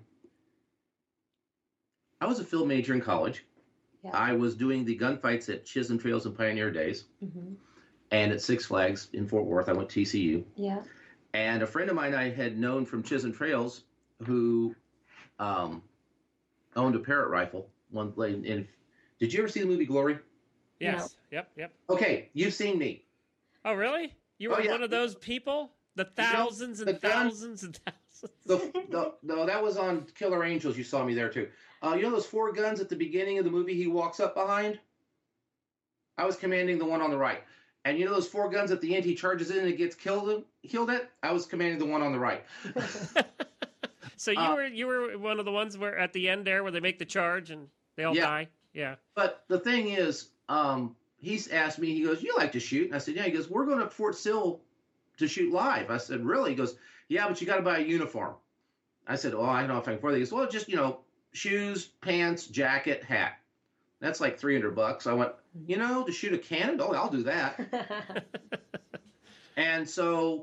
was a film major in college. Yeah. I was doing the gunfights at Chisholm Trails and Pioneer Days, Mm-hmm. and at Six Flags in Fort Worth. I went to TCU. Yeah. And a friend of mine I had known from Chisholm Trails who owned a Parrott rifle. Did you ever see the movie Glory? Yes. No. Yep. Okay, you've seen me. Oh, really? You were one of those people? The thousands and thousands and thousands. No, that was on Killer Angels. You saw me there too. You know those 4 guns at the beginning of the movie he walks up behind? I was commanding the one on the right. And you know those 4 guns at the end he charges in and gets killed at? I was commanding the one on the right. So you were one of the ones where at the end there where they make the charge and they all die? Yeah. But the thing is, he's asked me, he goes, "You like to shoot?" And I said, "Yeah." He goes, "We're going to Fort Sill to shoot live." I said, "Really?" He goes, "Yeah, but you got to buy a uniform." I said, "Oh, I don't know if I can afford that." He goes, "Well, just, shoes, pants, jacket, hat. That's like $300. I went, to shoot a cannon? Oh, I'll do that. And so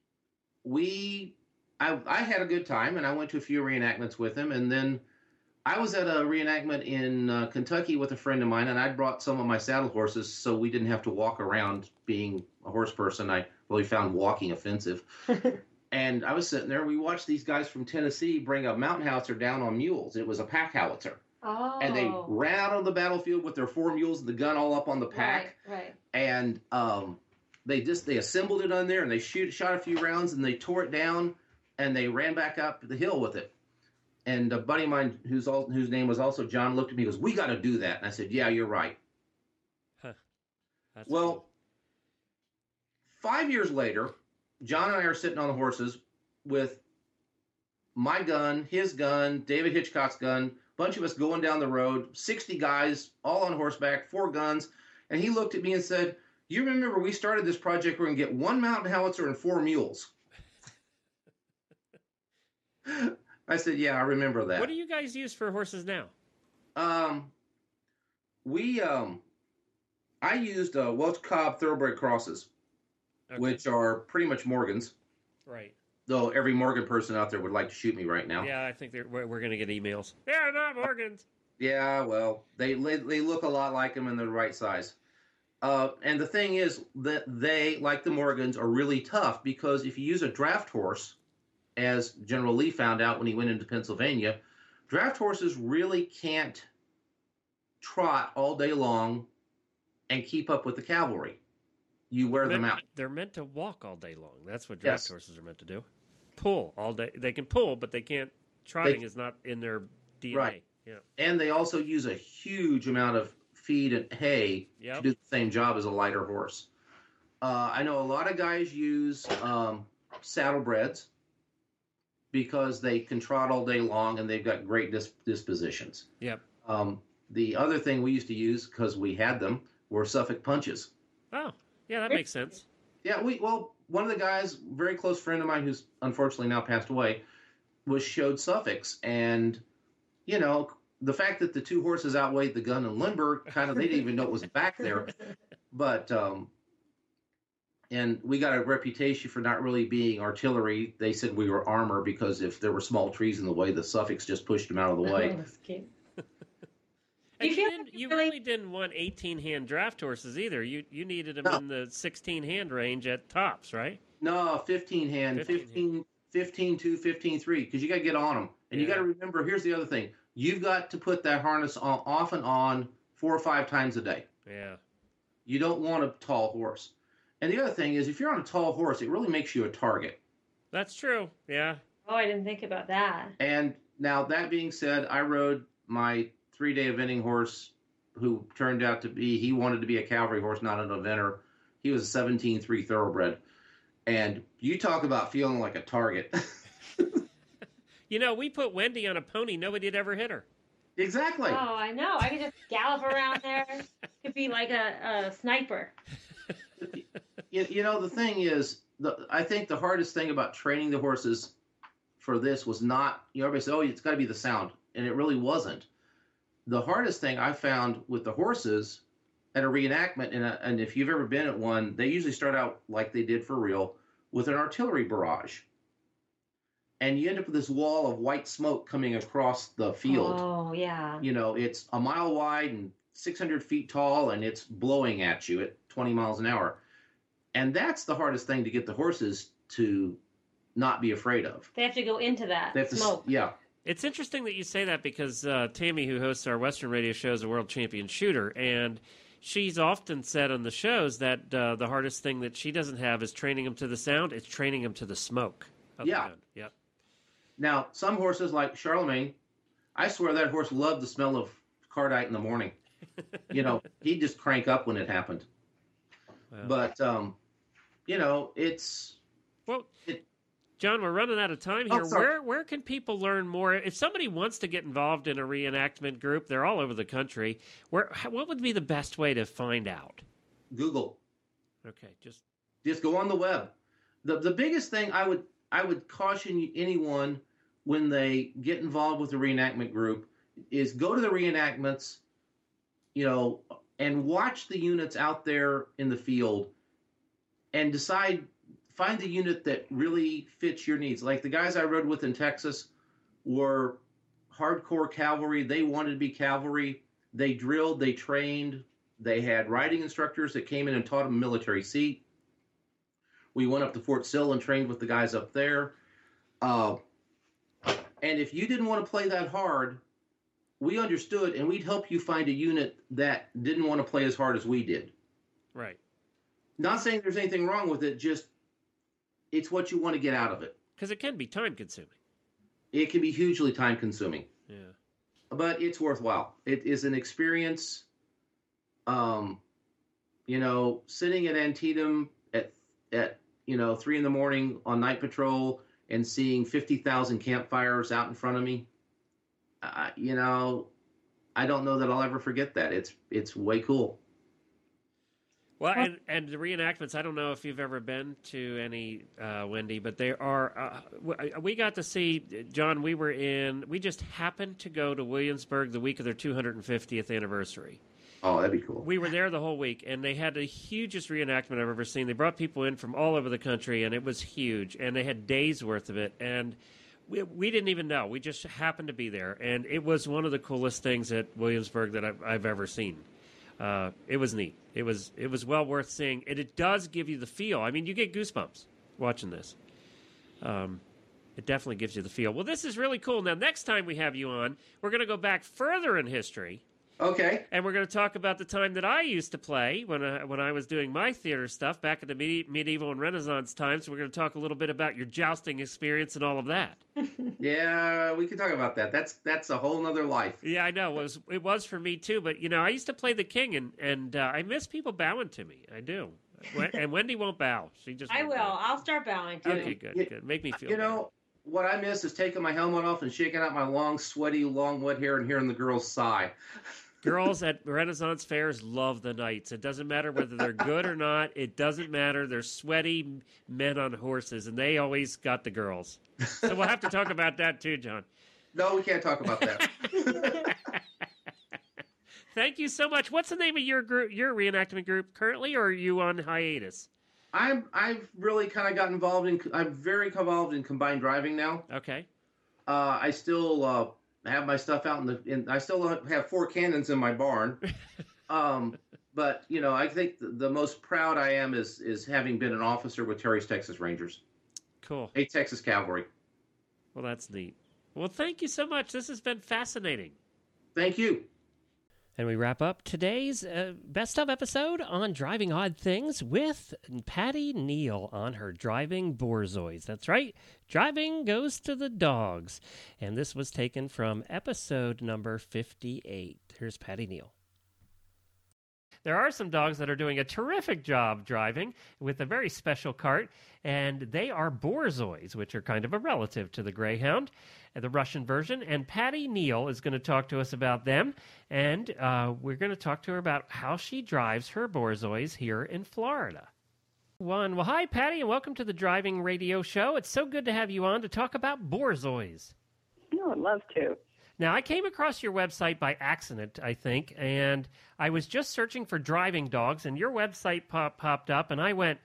I had a good time, and I went to a few reenactments with him. And then I was at a reenactment in Kentucky with a friend of mine, and I brought some of my saddle horses so we didn't have to walk around. Being a horse person, I really found walking offensive. And I was sitting there. We watched these guys from Tennessee bring a mountain howitzer down on mules. It was a pack howitzer. Oh. And they ran out on the battlefield with their 4 mules and the gun all up on the pack. Right. And they assembled it on there, and they shot a few rounds, and they tore it down, and they ran back up the hill with it. And a buddy of mine whose name was also John looked at me and goes, "We got to do that." And I said, "Yeah, you're right." Huh. Well, cool. 5 years later, John and I are sitting on the horses with my gun, his gun, David Hitchcock's gun, a bunch of us going down the road, 60 guys, all on horseback, 4 guns. And he looked at me and said, "You remember we started this project, we're going to get 1 mountain howitzer and 4 mules." I said, "Yeah, I remember that." What do you guys use for horses now? I used Welch Cobb thoroughbred crosses. Okay. Which are pretty much Morgans. Right. Though every Morgan person out there would like to shoot me right now. Yeah, I think we're going to get emails. They're not Morgans. Yeah, well, they look a lot like them and they're the right size. And the thing is that they, like the Morgans, are really tough because if you use a draft horse, as General Lee found out when he went into Pennsylvania, draft horses really can't trot all day long and keep up with the cavalry. You wear them out. They're meant to walk all day long. That's what draft horses are meant to do. Pull all day. They can pull, but they can't. Trotting is not in their DNA. Right. Yeah. And they also use a huge amount of feed and hay to do the same job as a lighter horse. I know a lot of guys use saddlebreds because they can trot all day long and they've got great dispositions. Yep. The other thing we used to use, because we had them, were Suffolk punches. Oh. Yeah, that makes sense. Yeah, one of the guys, very close friend of mine who's unfortunately now passed away, showed Suffolks. And, the fact that the 2 horses outweighed the gun and limber, they didn't even know it was back there. But, and we got a reputation for not really being artillery. They said we were armor because if there were small trees in the way, the Suffolks just pushed them out of the way. That's cute. You really didn't want 18-hand draft horses either. You needed them in the 16-hand range at tops, right? No, 15-hand, 15-2, 15-3, because you got to get on them. And you got to remember, here's the other thing. You've got to put that harness off and on 4 or 5 times a day. Yeah. You don't want a tall horse. And the other thing is, if you're on a tall horse, it really makes you a target. That's true, yeah. Oh, I didn't think about that. And now, that being said, I rode my 3-day eventing horse who turned out to be, he wanted to be a cavalry horse, not an eventer. He was a 17-3 thoroughbred. And you talk about feeling like a target. We put Wendy on a pony. Nobody had ever hit her. Exactly. Oh, I know. I could just gallop around there. Could be like a sniper. The thing is, I think the hardest thing about training the horses for this was not, everybody said, oh, it's got to be the sound. And it really wasn't. The hardest thing I found with the horses at a reenactment, and if you've ever been at one, they usually start out like they did for real with an artillery barrage. And you end up with this wall of white smoke coming across the field. Oh, yeah. It's a mile wide and 600 feet tall, and it's blowing at you at 20 miles an hour. And that's the hardest thing to get the horses to not be afraid of. They have to go into that smoke. Yeah. It's interesting that you say that because Tammy, who hosts our Western radio show, is a world champion shooter, and she's often said on the shows that the hardest thing that she doesn't have is training them to the sound. It's training them to the smoke. Yeah. Yep. Now, some horses like Charlemagne, I swear that horse loved the smell of cardite in the morning. He'd just crank up when it happened. Wow. But, it's... Well, John, we're running out of time here. Sorry. Where can people learn more? If somebody wants to get involved in a reenactment group, they're all over the country. What would be the best way to find out? Google. Okay, just go on the web. The biggest thing I would caution anyone when they get involved with a reenactment group is go to the reenactments, and watch the units out there in the field and find the unit that really fits your needs. Like the guys I rode with in Texas were hardcore cavalry. They wanted to be cavalry. They drilled, they trained. They had riding instructors that came in and taught them a military seat. We went up to Fort Sill and trained with the guys up there. And if you didn't want to play that hard, we understood, and we'd help you find a unit that didn't want to play as hard as we did. Right. Not saying there's anything wrong with it, just it's what you want to get out of it. Because it can be time-consuming. It can be hugely time-consuming. Yeah. But it's worthwhile. It is an experience. Sitting at Antietam at 3 in the morning on night patrol and seeing 50,000 campfires out in front of me, I don't know that I'll ever forget that. It's way cool. Well, and the reenactments, I don't know if you've ever been to any, Wendy, but they are, we got to see, John, we just happened to go to Williamsburg the week of their 250th anniversary. Oh, that'd be cool. We were there the whole week, and they had the hugest reenactment I've ever seen. They brought people in from all over the country, and it was huge, and they had days worth of it, and we didn't even know. We just happened to be there, and it was one of the coolest things at Williamsburg that I've ever seen. It was neat. It was well worth seeing, and it does give you the feel. I mean, you get goosebumps watching this. It definitely gives you the feel. Well, this is really cool. Now, next time we have you on, we're going to go back further in history. Okay. And we're going to talk about the time that I used to play when I was doing my theater stuff back in the medieval and Renaissance times. So we're going to talk a little bit about your jousting experience and all of that. Yeah, we can talk about that. That's a whole nother life. Yeah, I know. It was for me too. But I used to play the king, and I miss people bowing to me. I do. And Wendy won't bow. She just. I will. Bow. I'll start bowing too. Okay, good. Make me feel. Better. What I miss is taking my helmet off and shaking out my long, sweaty, long, wet hair and hearing the girls sigh. Girls at Renaissance fairs love the knights. It doesn't matter whether they're good or not. It doesn't matter. They're sweaty men on horses, and they always got the girls. So we'll have to talk about that too, John. No, we can't talk about that. Thank you so much. What's the name of your group, your reenactment group currently, or are you on hiatus? I've really kind of got involved I'm very involved in combined driving now. Okay. I still have my stuff out I still have 4 cannons in my barn. But I think the most proud I am is having been an officer with Terry's Texas Rangers. Cool. 8th Texas Cavalry. Well, that's neat. Well, thank you so much. This has been fascinating. Thank you. And we wrap up today's best of episode on Driving Odd Things with Patty Neal on her driving Borzois. That's right. Driving goes to the dogs. And this was taken from episode number 58. Here's Patty Neal. There are some dogs that are doing a terrific job driving with a very special cart, and they are Borzois, which are kind of a relative to the Greyhound, the Russian version. And Patty Neal is going to talk to us about them, and we're going to talk to her about how she drives her Borzois here in Florida. Well, hi, Patty, and welcome to the Driving Radio Show. It's so good to have you on to talk about Borzois. Oh, I'd love to. Now, I came across your website by accident, I think, and I was just searching for driving dogs, and your website popped up, and I went,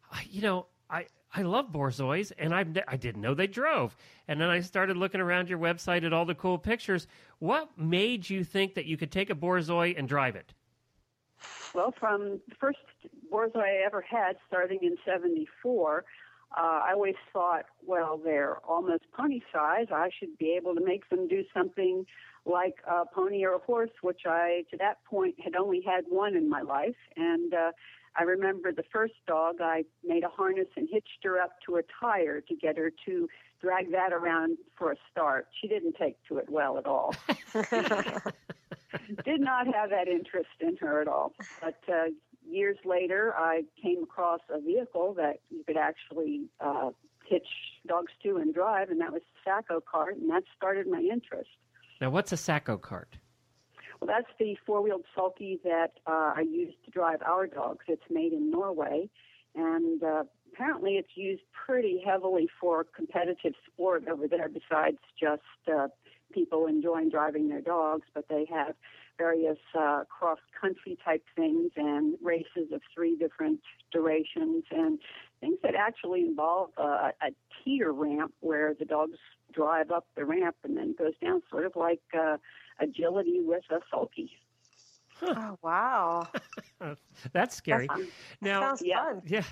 I love Borzois, and I didn't know they drove. And then I started looking around your website at all the cool pictures. What made you think that you could take a Borzoi and drive it? Well, from the first Borzoi I ever had, starting in '74, I always thought, well, they're almost pony size. I should be able to make them do something like a pony or a horse, which I, to that point, had only had one in my life. And I remember the first dog, I made a harness and hitched her up to a tire to get her to drag that around for a start. She didn't take to it well at all. Did not have that interest in her at all. But years later, I came across a vehicle that you could actually hitch dogs to and drive, and that was the Sacco cart, and that started my interest. Now, what's a Sacco cart? Well, that's the four-wheeled sulky that I use to drive our dogs. It's made in Norway, and apparently it's used pretty heavily for competitive sport over there besides just people enjoying driving their dogs, but they have various cross-country type things and races of 3 different durations and things that actually involve a teeter ramp where the dogs drive up the ramp and then goes down, sort of like agility with a sulky. Huh. Oh, wow. That's scary. Now, sounds fun. Yeah,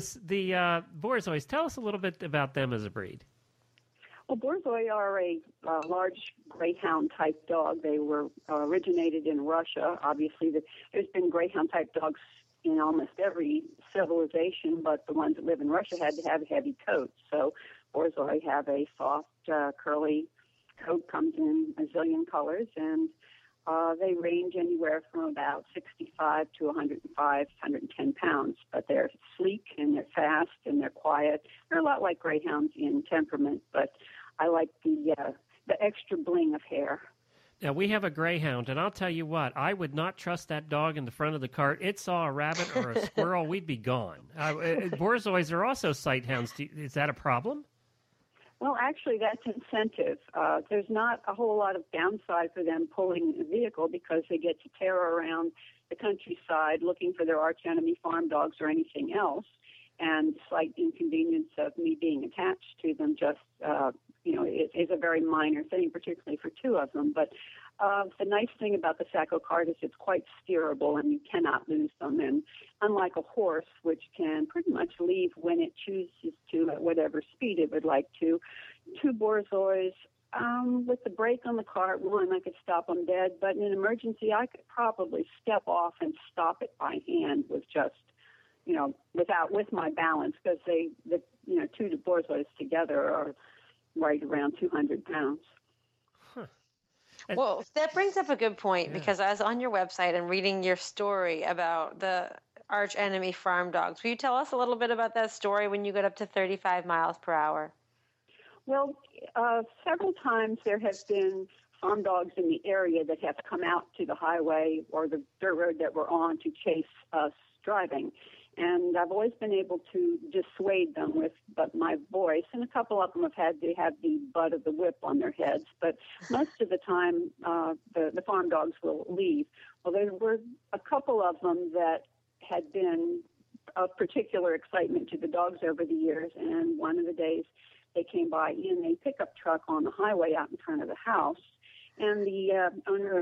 the Borzois, tell us a little bit about them as a breed. Well, Borzoi are a large greyhound-type dog. They were originated in Russia. Obviously, there's been greyhound-type dogs in almost every civilization, but the ones that live in Russia had to have heavy coats. So Borzoi have a soft, curly coat, comes in a zillion colors, and they range anywhere from about 65 to 105, 110 pounds. But they're sleek, and they're fast, and they're quiet. They're a lot like greyhounds in temperament, but I like the extra bling of hair. Now, we have a greyhound, and I'll tell you what, I would not trust that dog in the front of the cart. It saw a rabbit or a squirrel, we'd be gone. Borzois are also sight hounds. Is that a problem? Well, actually, that's incentive. There's not a whole lot of downside for them pulling a vehicle because they get to tear around the countryside looking for their archenemy farm dogs or anything else. And slight inconvenience of me being attached to them just, is a very minor thing, particularly for 2 of them. But the nice thing about the Sacco cart is it's quite steerable and you cannot lose them. And unlike a horse, which can pretty much leave when it chooses to at whatever speed it would like to, 2 Borzois, with the brake on the cart, one, I could stop them dead. But in an emergency, I could probably step off and stop it by hand with just, with my balance, because the 2 Borzois together are right around 200 pounds. Huh. Well, that brings up a good point, because I was on your website and reading your story about the arch enemy farm dogs. Will you tell us a little bit about that story when you got up to 35 miles per hour? Well, several times there have been farm dogs in the area that have come out to the highway or the dirt road that we're on to chase us driving. And I've always been able to dissuade them with my voice, and a couple of them have had to have the butt of the whip on their heads. But most of the time, the farm dogs will leave. Well, there were a couple of them that had been of particular excitement to the dogs over the years, and one of the days they came by in a pickup truck on the highway out in front of the house, and the owner of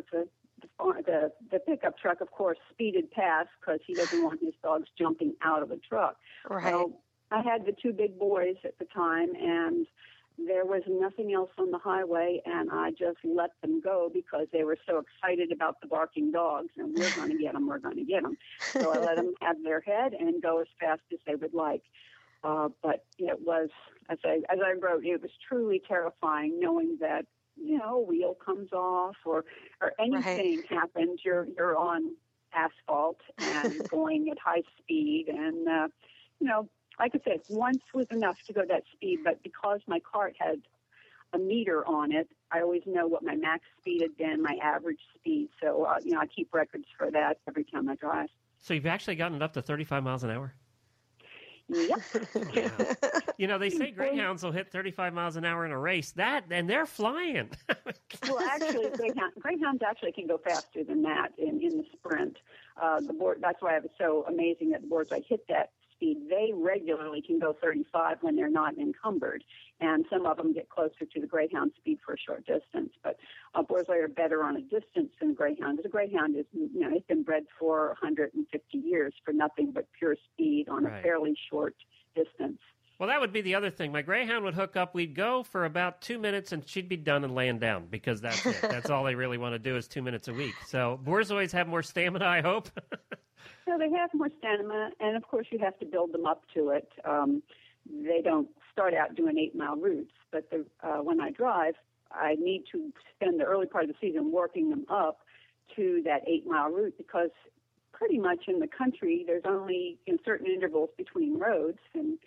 the pickup truck, of course, speeded past because he doesn't want his dogs jumping out of the truck. Right. Well, I had the 2 big boys at the time, and there was nothing else on the highway, and I just let them go because they were so excited about the barking dogs, and we're going to get them, we're going to get them. So I let them have their head and go as fast as they would like. But it was, as I wrote, it was truly terrifying knowing that, a wheel comes off or anything happens, you're on asphalt and going at high speed. And, like I said, once was enough to go that speed, but because my cart had a meter on it, I always know what my max speed had been, my average speed. So, I keep records for that every time I drive. So you've actually gotten it up to 35 miles an hour? Yep. Wow. You know, they say greyhounds will hit 35 miles an hour in a race. And they're flying. Well, actually, greyhounds actually can go faster than that in the sprint. That's why it was so amazing that the Borzoi hit that speed. They regularly can go 35 when they're not encumbered, and some of them get closer to the greyhound speed for a short distance. But Borzoi are better on a distance than greyhound. The greyhound is, it's been bred for 150 years for nothing but pure speed on a fairly short distance. Well, that would be the other thing. My greyhound would hook up. We'd go for about 2 minutes, and she'd be done and laying down because that's it. That's all they really want to do is 2 minutes a week. So Borzois have more stamina, I hope. So they have more stamina, and of course you have to build them up to it. They don't start out doing 8-mile routes, but when I drive, I need to spend the early part of the season working them up to that 8-mile route because pretty much in the country there's only in certain intervals between roads, and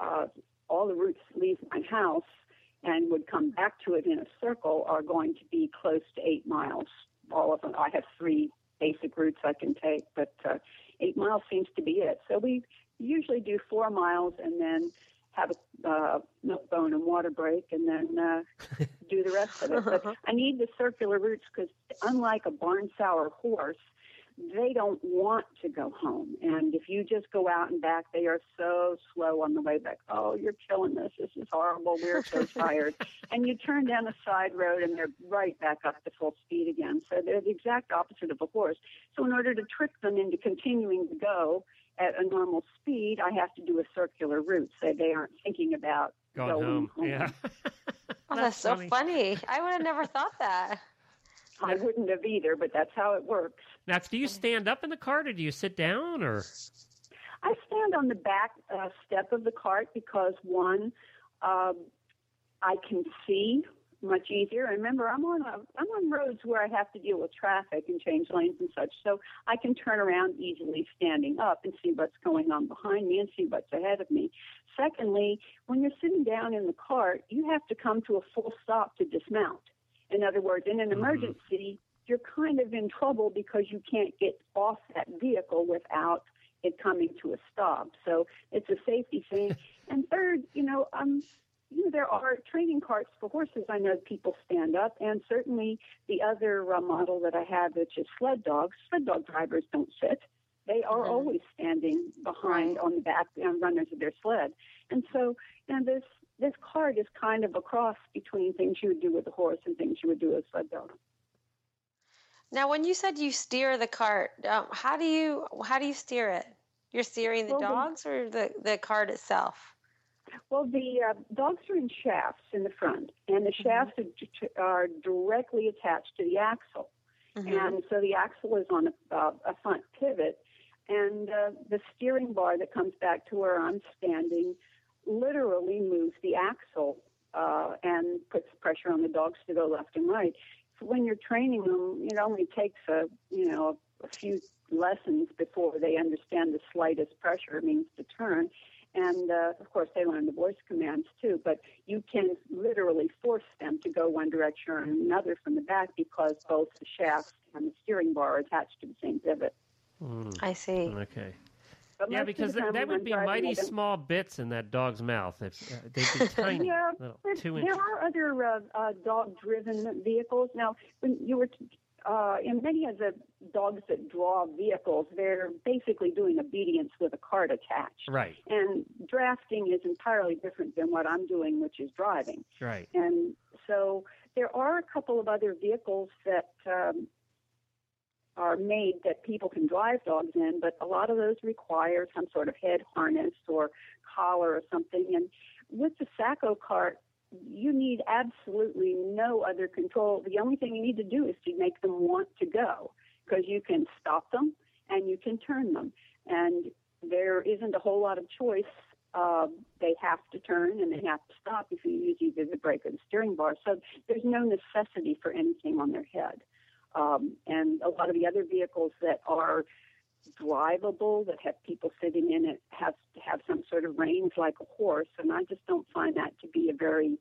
all the routes leave my house and would come back to it in a circle are going to be close to 8 miles. All of them. I have 3 basic routes I can take, but 8 miles seems to be it. So we usually do 4 miles and then have a milk bone and water break and then do the rest of it. But I need the circular routes because unlike a barn sour horse, they don't want to go home. And if you just go out and back, they are so slow on the way back. Oh, you're killing us. This is horrible. We're so tired. And you turn down a side road and they're right back up to full speed again. So they're the exact opposite of a horse. So in order to trick them into continuing to go at a normal speed, I have to do a circular route so they aren't thinking about going home. Yeah. Oh, that's so funny. I would have never thought that. I wouldn't have either, but that's how it works. Now, do you stand up in the cart or do you sit down? Or I stand on the back step of the cart because, one, I can see much easier. And remember, I'm on roads where I have to deal with traffic and change lanes and such, so I can turn around easily standing up and see what's going on behind me and see what's ahead of me. Secondly, when you're sitting down in the cart, you have to come to a full stop to dismount. In other words, in an emergency, you're kind of in trouble because you can't get off that vehicle without it coming to a stop. So it's a safety thing. And third, there are training carts for horses. I know people stand up, and certainly the other model that I have, which is sled dogs. Sled dog drivers don't sit. They are always standing behind on the back runners of their sled. And so, this cart is kind of a cross between things you would do with a horse and things you would do with a sled dog. Now, when you said you steer the cart, how do you steer it? You're steering the dogs or the cart itself? Well, the dogs are in shafts in the front, and the shafts are directly attached to the axle. And so the axle is on a front pivot, and the steering bar that comes back to where I'm standing literally moves the axle and puts pressure on the dogs to go left and right. So when you're training them, it only takes a few lessons before they understand the slightest pressure means to turn. And, of course, they learn the voice commands, too. But you can literally force them to go one direction or another from the back because both the shaft and the steering bar are attached to the same pivot. I see. Okay. But yeah, because that would be mighty small bits in that dog's mouth. They'd be tiny. Yeah, little, there are other dog-driven vehicles. Now, when you were in many of the dogs that draw vehicles, they're basically doing obedience with a cart attached. Right. And drafting is entirely different than what I'm doing, which is driving. Right. And so there are a couple of other vehicles that are made that people can drive dogs in, but a lot of those require some sort of head harness or collar or something. And with the Sacco cart, you need absolutely no other control. The only thing you need to do is to make them want to go, because you can stop them and you can turn them. And there isn't a whole lot of choice. They have to turn and they have to stop if you use either the brake or the steering bar. So there's no necessity for anything on their head. And a lot of the other vehicles that are drivable, that have people sitting in it, have to have some sort of reins like a horse, and I just don't find that to be a very,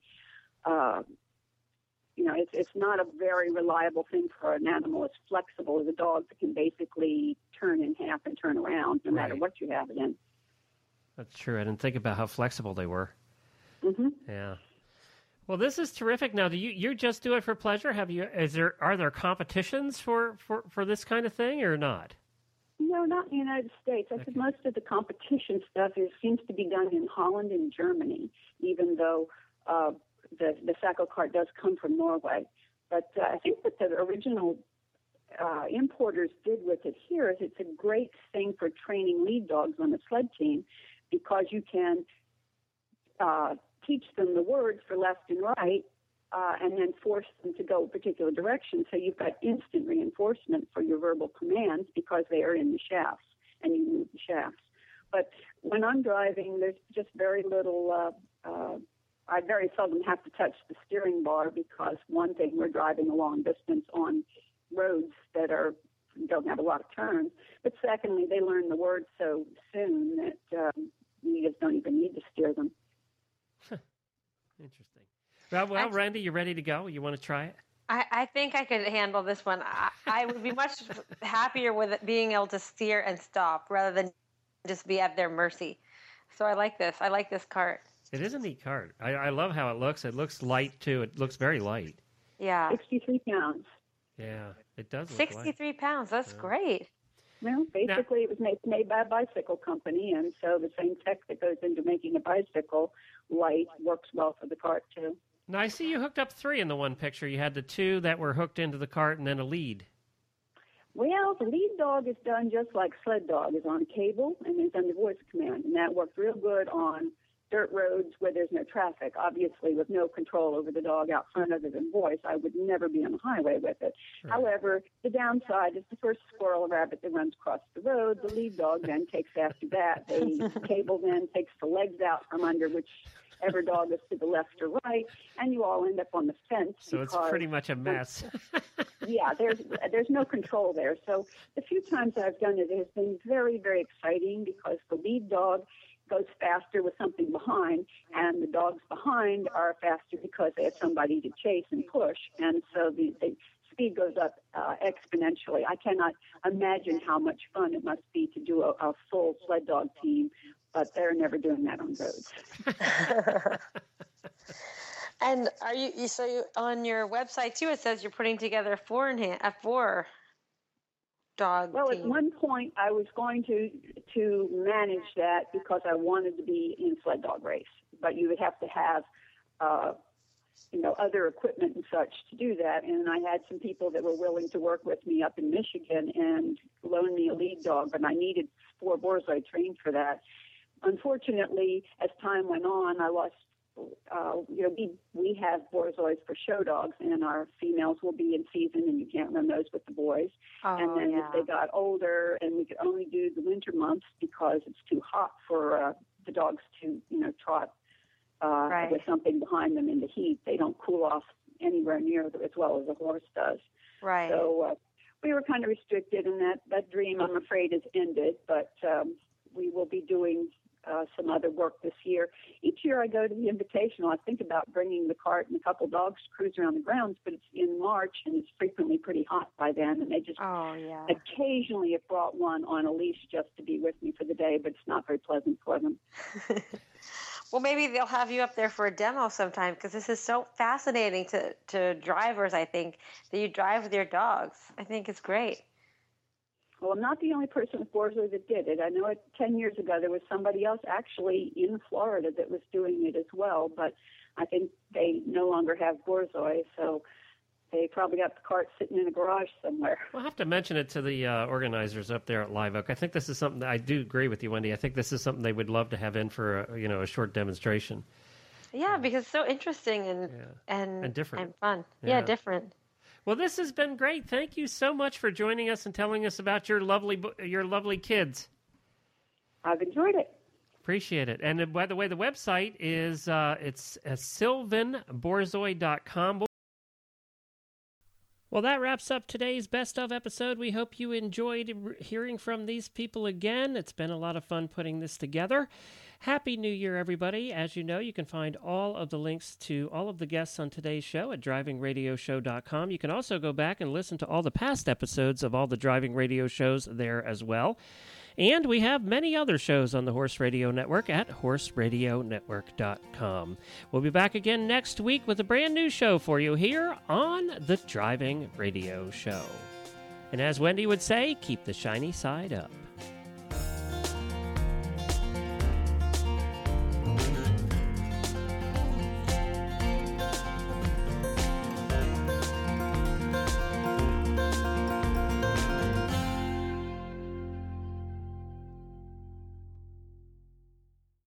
it's not a very reliable thing for an animal as flexible as a dog that can basically turn in half and turn around no matter what you have it in. That's true. I didn't think about how flexible they were. Mm-hmm. Yeah. Well, this is terrific. Now, do you just do it for pleasure? Are there competitions for this kind of thing or not? No, not in the United States. I think most of the competition stuff seems to be done in Holland and Germany, even though the Sacco cart does come from Norway. But I think that the original importers did with it here is it's a great thing for training lead dogs on the sled team because you can teach them the words for left and right and then force them to go a particular direction. So you've got instant reinforcement for your verbal commands because they are in the shafts and you move the shafts. But when I'm driving, there's just very little, I very seldom have to touch the steering bar because one thing, we're driving a long distance on roads that don't have a lot of turns. But secondly, they learn the words so soon that you just don't even need to steer them. Interesting. Well, Randy, you ready to go? You want to try it? I think I could handle this one. I would be much happier with it being able to steer and stop rather than just be at their mercy. So I like this. I like this cart. It is a neat cart. I love how it looks. It looks light, too. It looks very light. Yeah. 63 pounds. Yeah, it does look 63 light. pounds. That's great. Well, basically, it was made by a bicycle company, and so the same tech that goes into making a bicycle light works well for the cart, too. Now, I see you hooked up 3 in the one picture. You had the 2 that were hooked into the cart and then a lead. Well, the lead dog is done just like sled dog is on a cable and is under voice command, and that works real good on dirt roads where there's no traffic. Obviously, with no control over the dog out front other than voice, I would never be on the highway with it. Right. However, the downside is the first squirrel or rabbit that runs across the road, the lead dog then takes after that. The cable then takes the legs out from under whichever dog is to the left or right, and you all end up on the fence. So it's pretty much a mess. Yeah, there's no control there. So the few times I've done it has been very, very exciting because the lead dog goes faster with something behind, and the dogs behind are faster because they have somebody to chase and push, and so the speed goes up exponentially. I cannot imagine how much fun it must be to do a full sled dog team, but they're never doing that on roads. And are you on your website too? It says you're putting together a 4 dog Well, team. At one point, I was going to manage that because I wanted to be in sled dog race, but you would have to have, other equipment and such to do that. And I had some people that were willing to work with me up in Michigan and loan me a lead dog, but I needed 4 Borzoi trained for that. Unfortunately, as time went on, I lost. We have Borzois for show dogs, and our females will be in season, and you can't run those with the boys. And then as they got older, and we could only do the winter months because it's too hot for the dogs to, trot with something behind them in the heat. They don't cool off anywhere near as well as a horse does. Right. So we were kind of restricted, and that dream, I'm afraid, has ended. But we will be doing some other work this year. Each year I go to the Invitational. I think about bringing the cart and a couple dogs to cruise around the grounds, but it's in March and it's frequently pretty hot by then, and they just occasionally have brought one on a leash just to be with me for the day, but it's not very pleasant for them. Well, maybe they'll have you up there for a demo sometime because this is so fascinating to drivers, I think, that you drive with your dogs. I think it's great. Well, I'm not the only person with Borzoi that did it. I know 10 years ago there was somebody else actually in Florida that was doing it as well, but I think they no longer have Borzoi, so they probably got the cart sitting in a garage somewhere. We'll have to mention it to the organizers up there at Live Oak. I think this is something that I do agree with you, Wendy. I think this is something they would love to have in for a short demonstration. Yeah, because it's so interesting and different and fun. Yeah, different. Well, this has been great. Thank you so much for joining us and telling us about your lovely kids. I've enjoyed it. Appreciate it. And by the way, the website is it's sylvanborzoi.com. Well, that wraps up today's Best Of episode. We hope you enjoyed hearing from these people again. It's been a lot of fun putting this together. Happy New Year, everybody. As you know, you can find all of the links to all of the guests on today's show at drivingradioshow.com. You can also go back and listen to all the past episodes of all the Driving Radio shows there as well. And we have many other shows on the Horse Radio Network at horseradionetwork.com. We'll be back again next week with a brand new show for you here on the Driving Radio Show. And as Wendy would say, keep the shiny side up.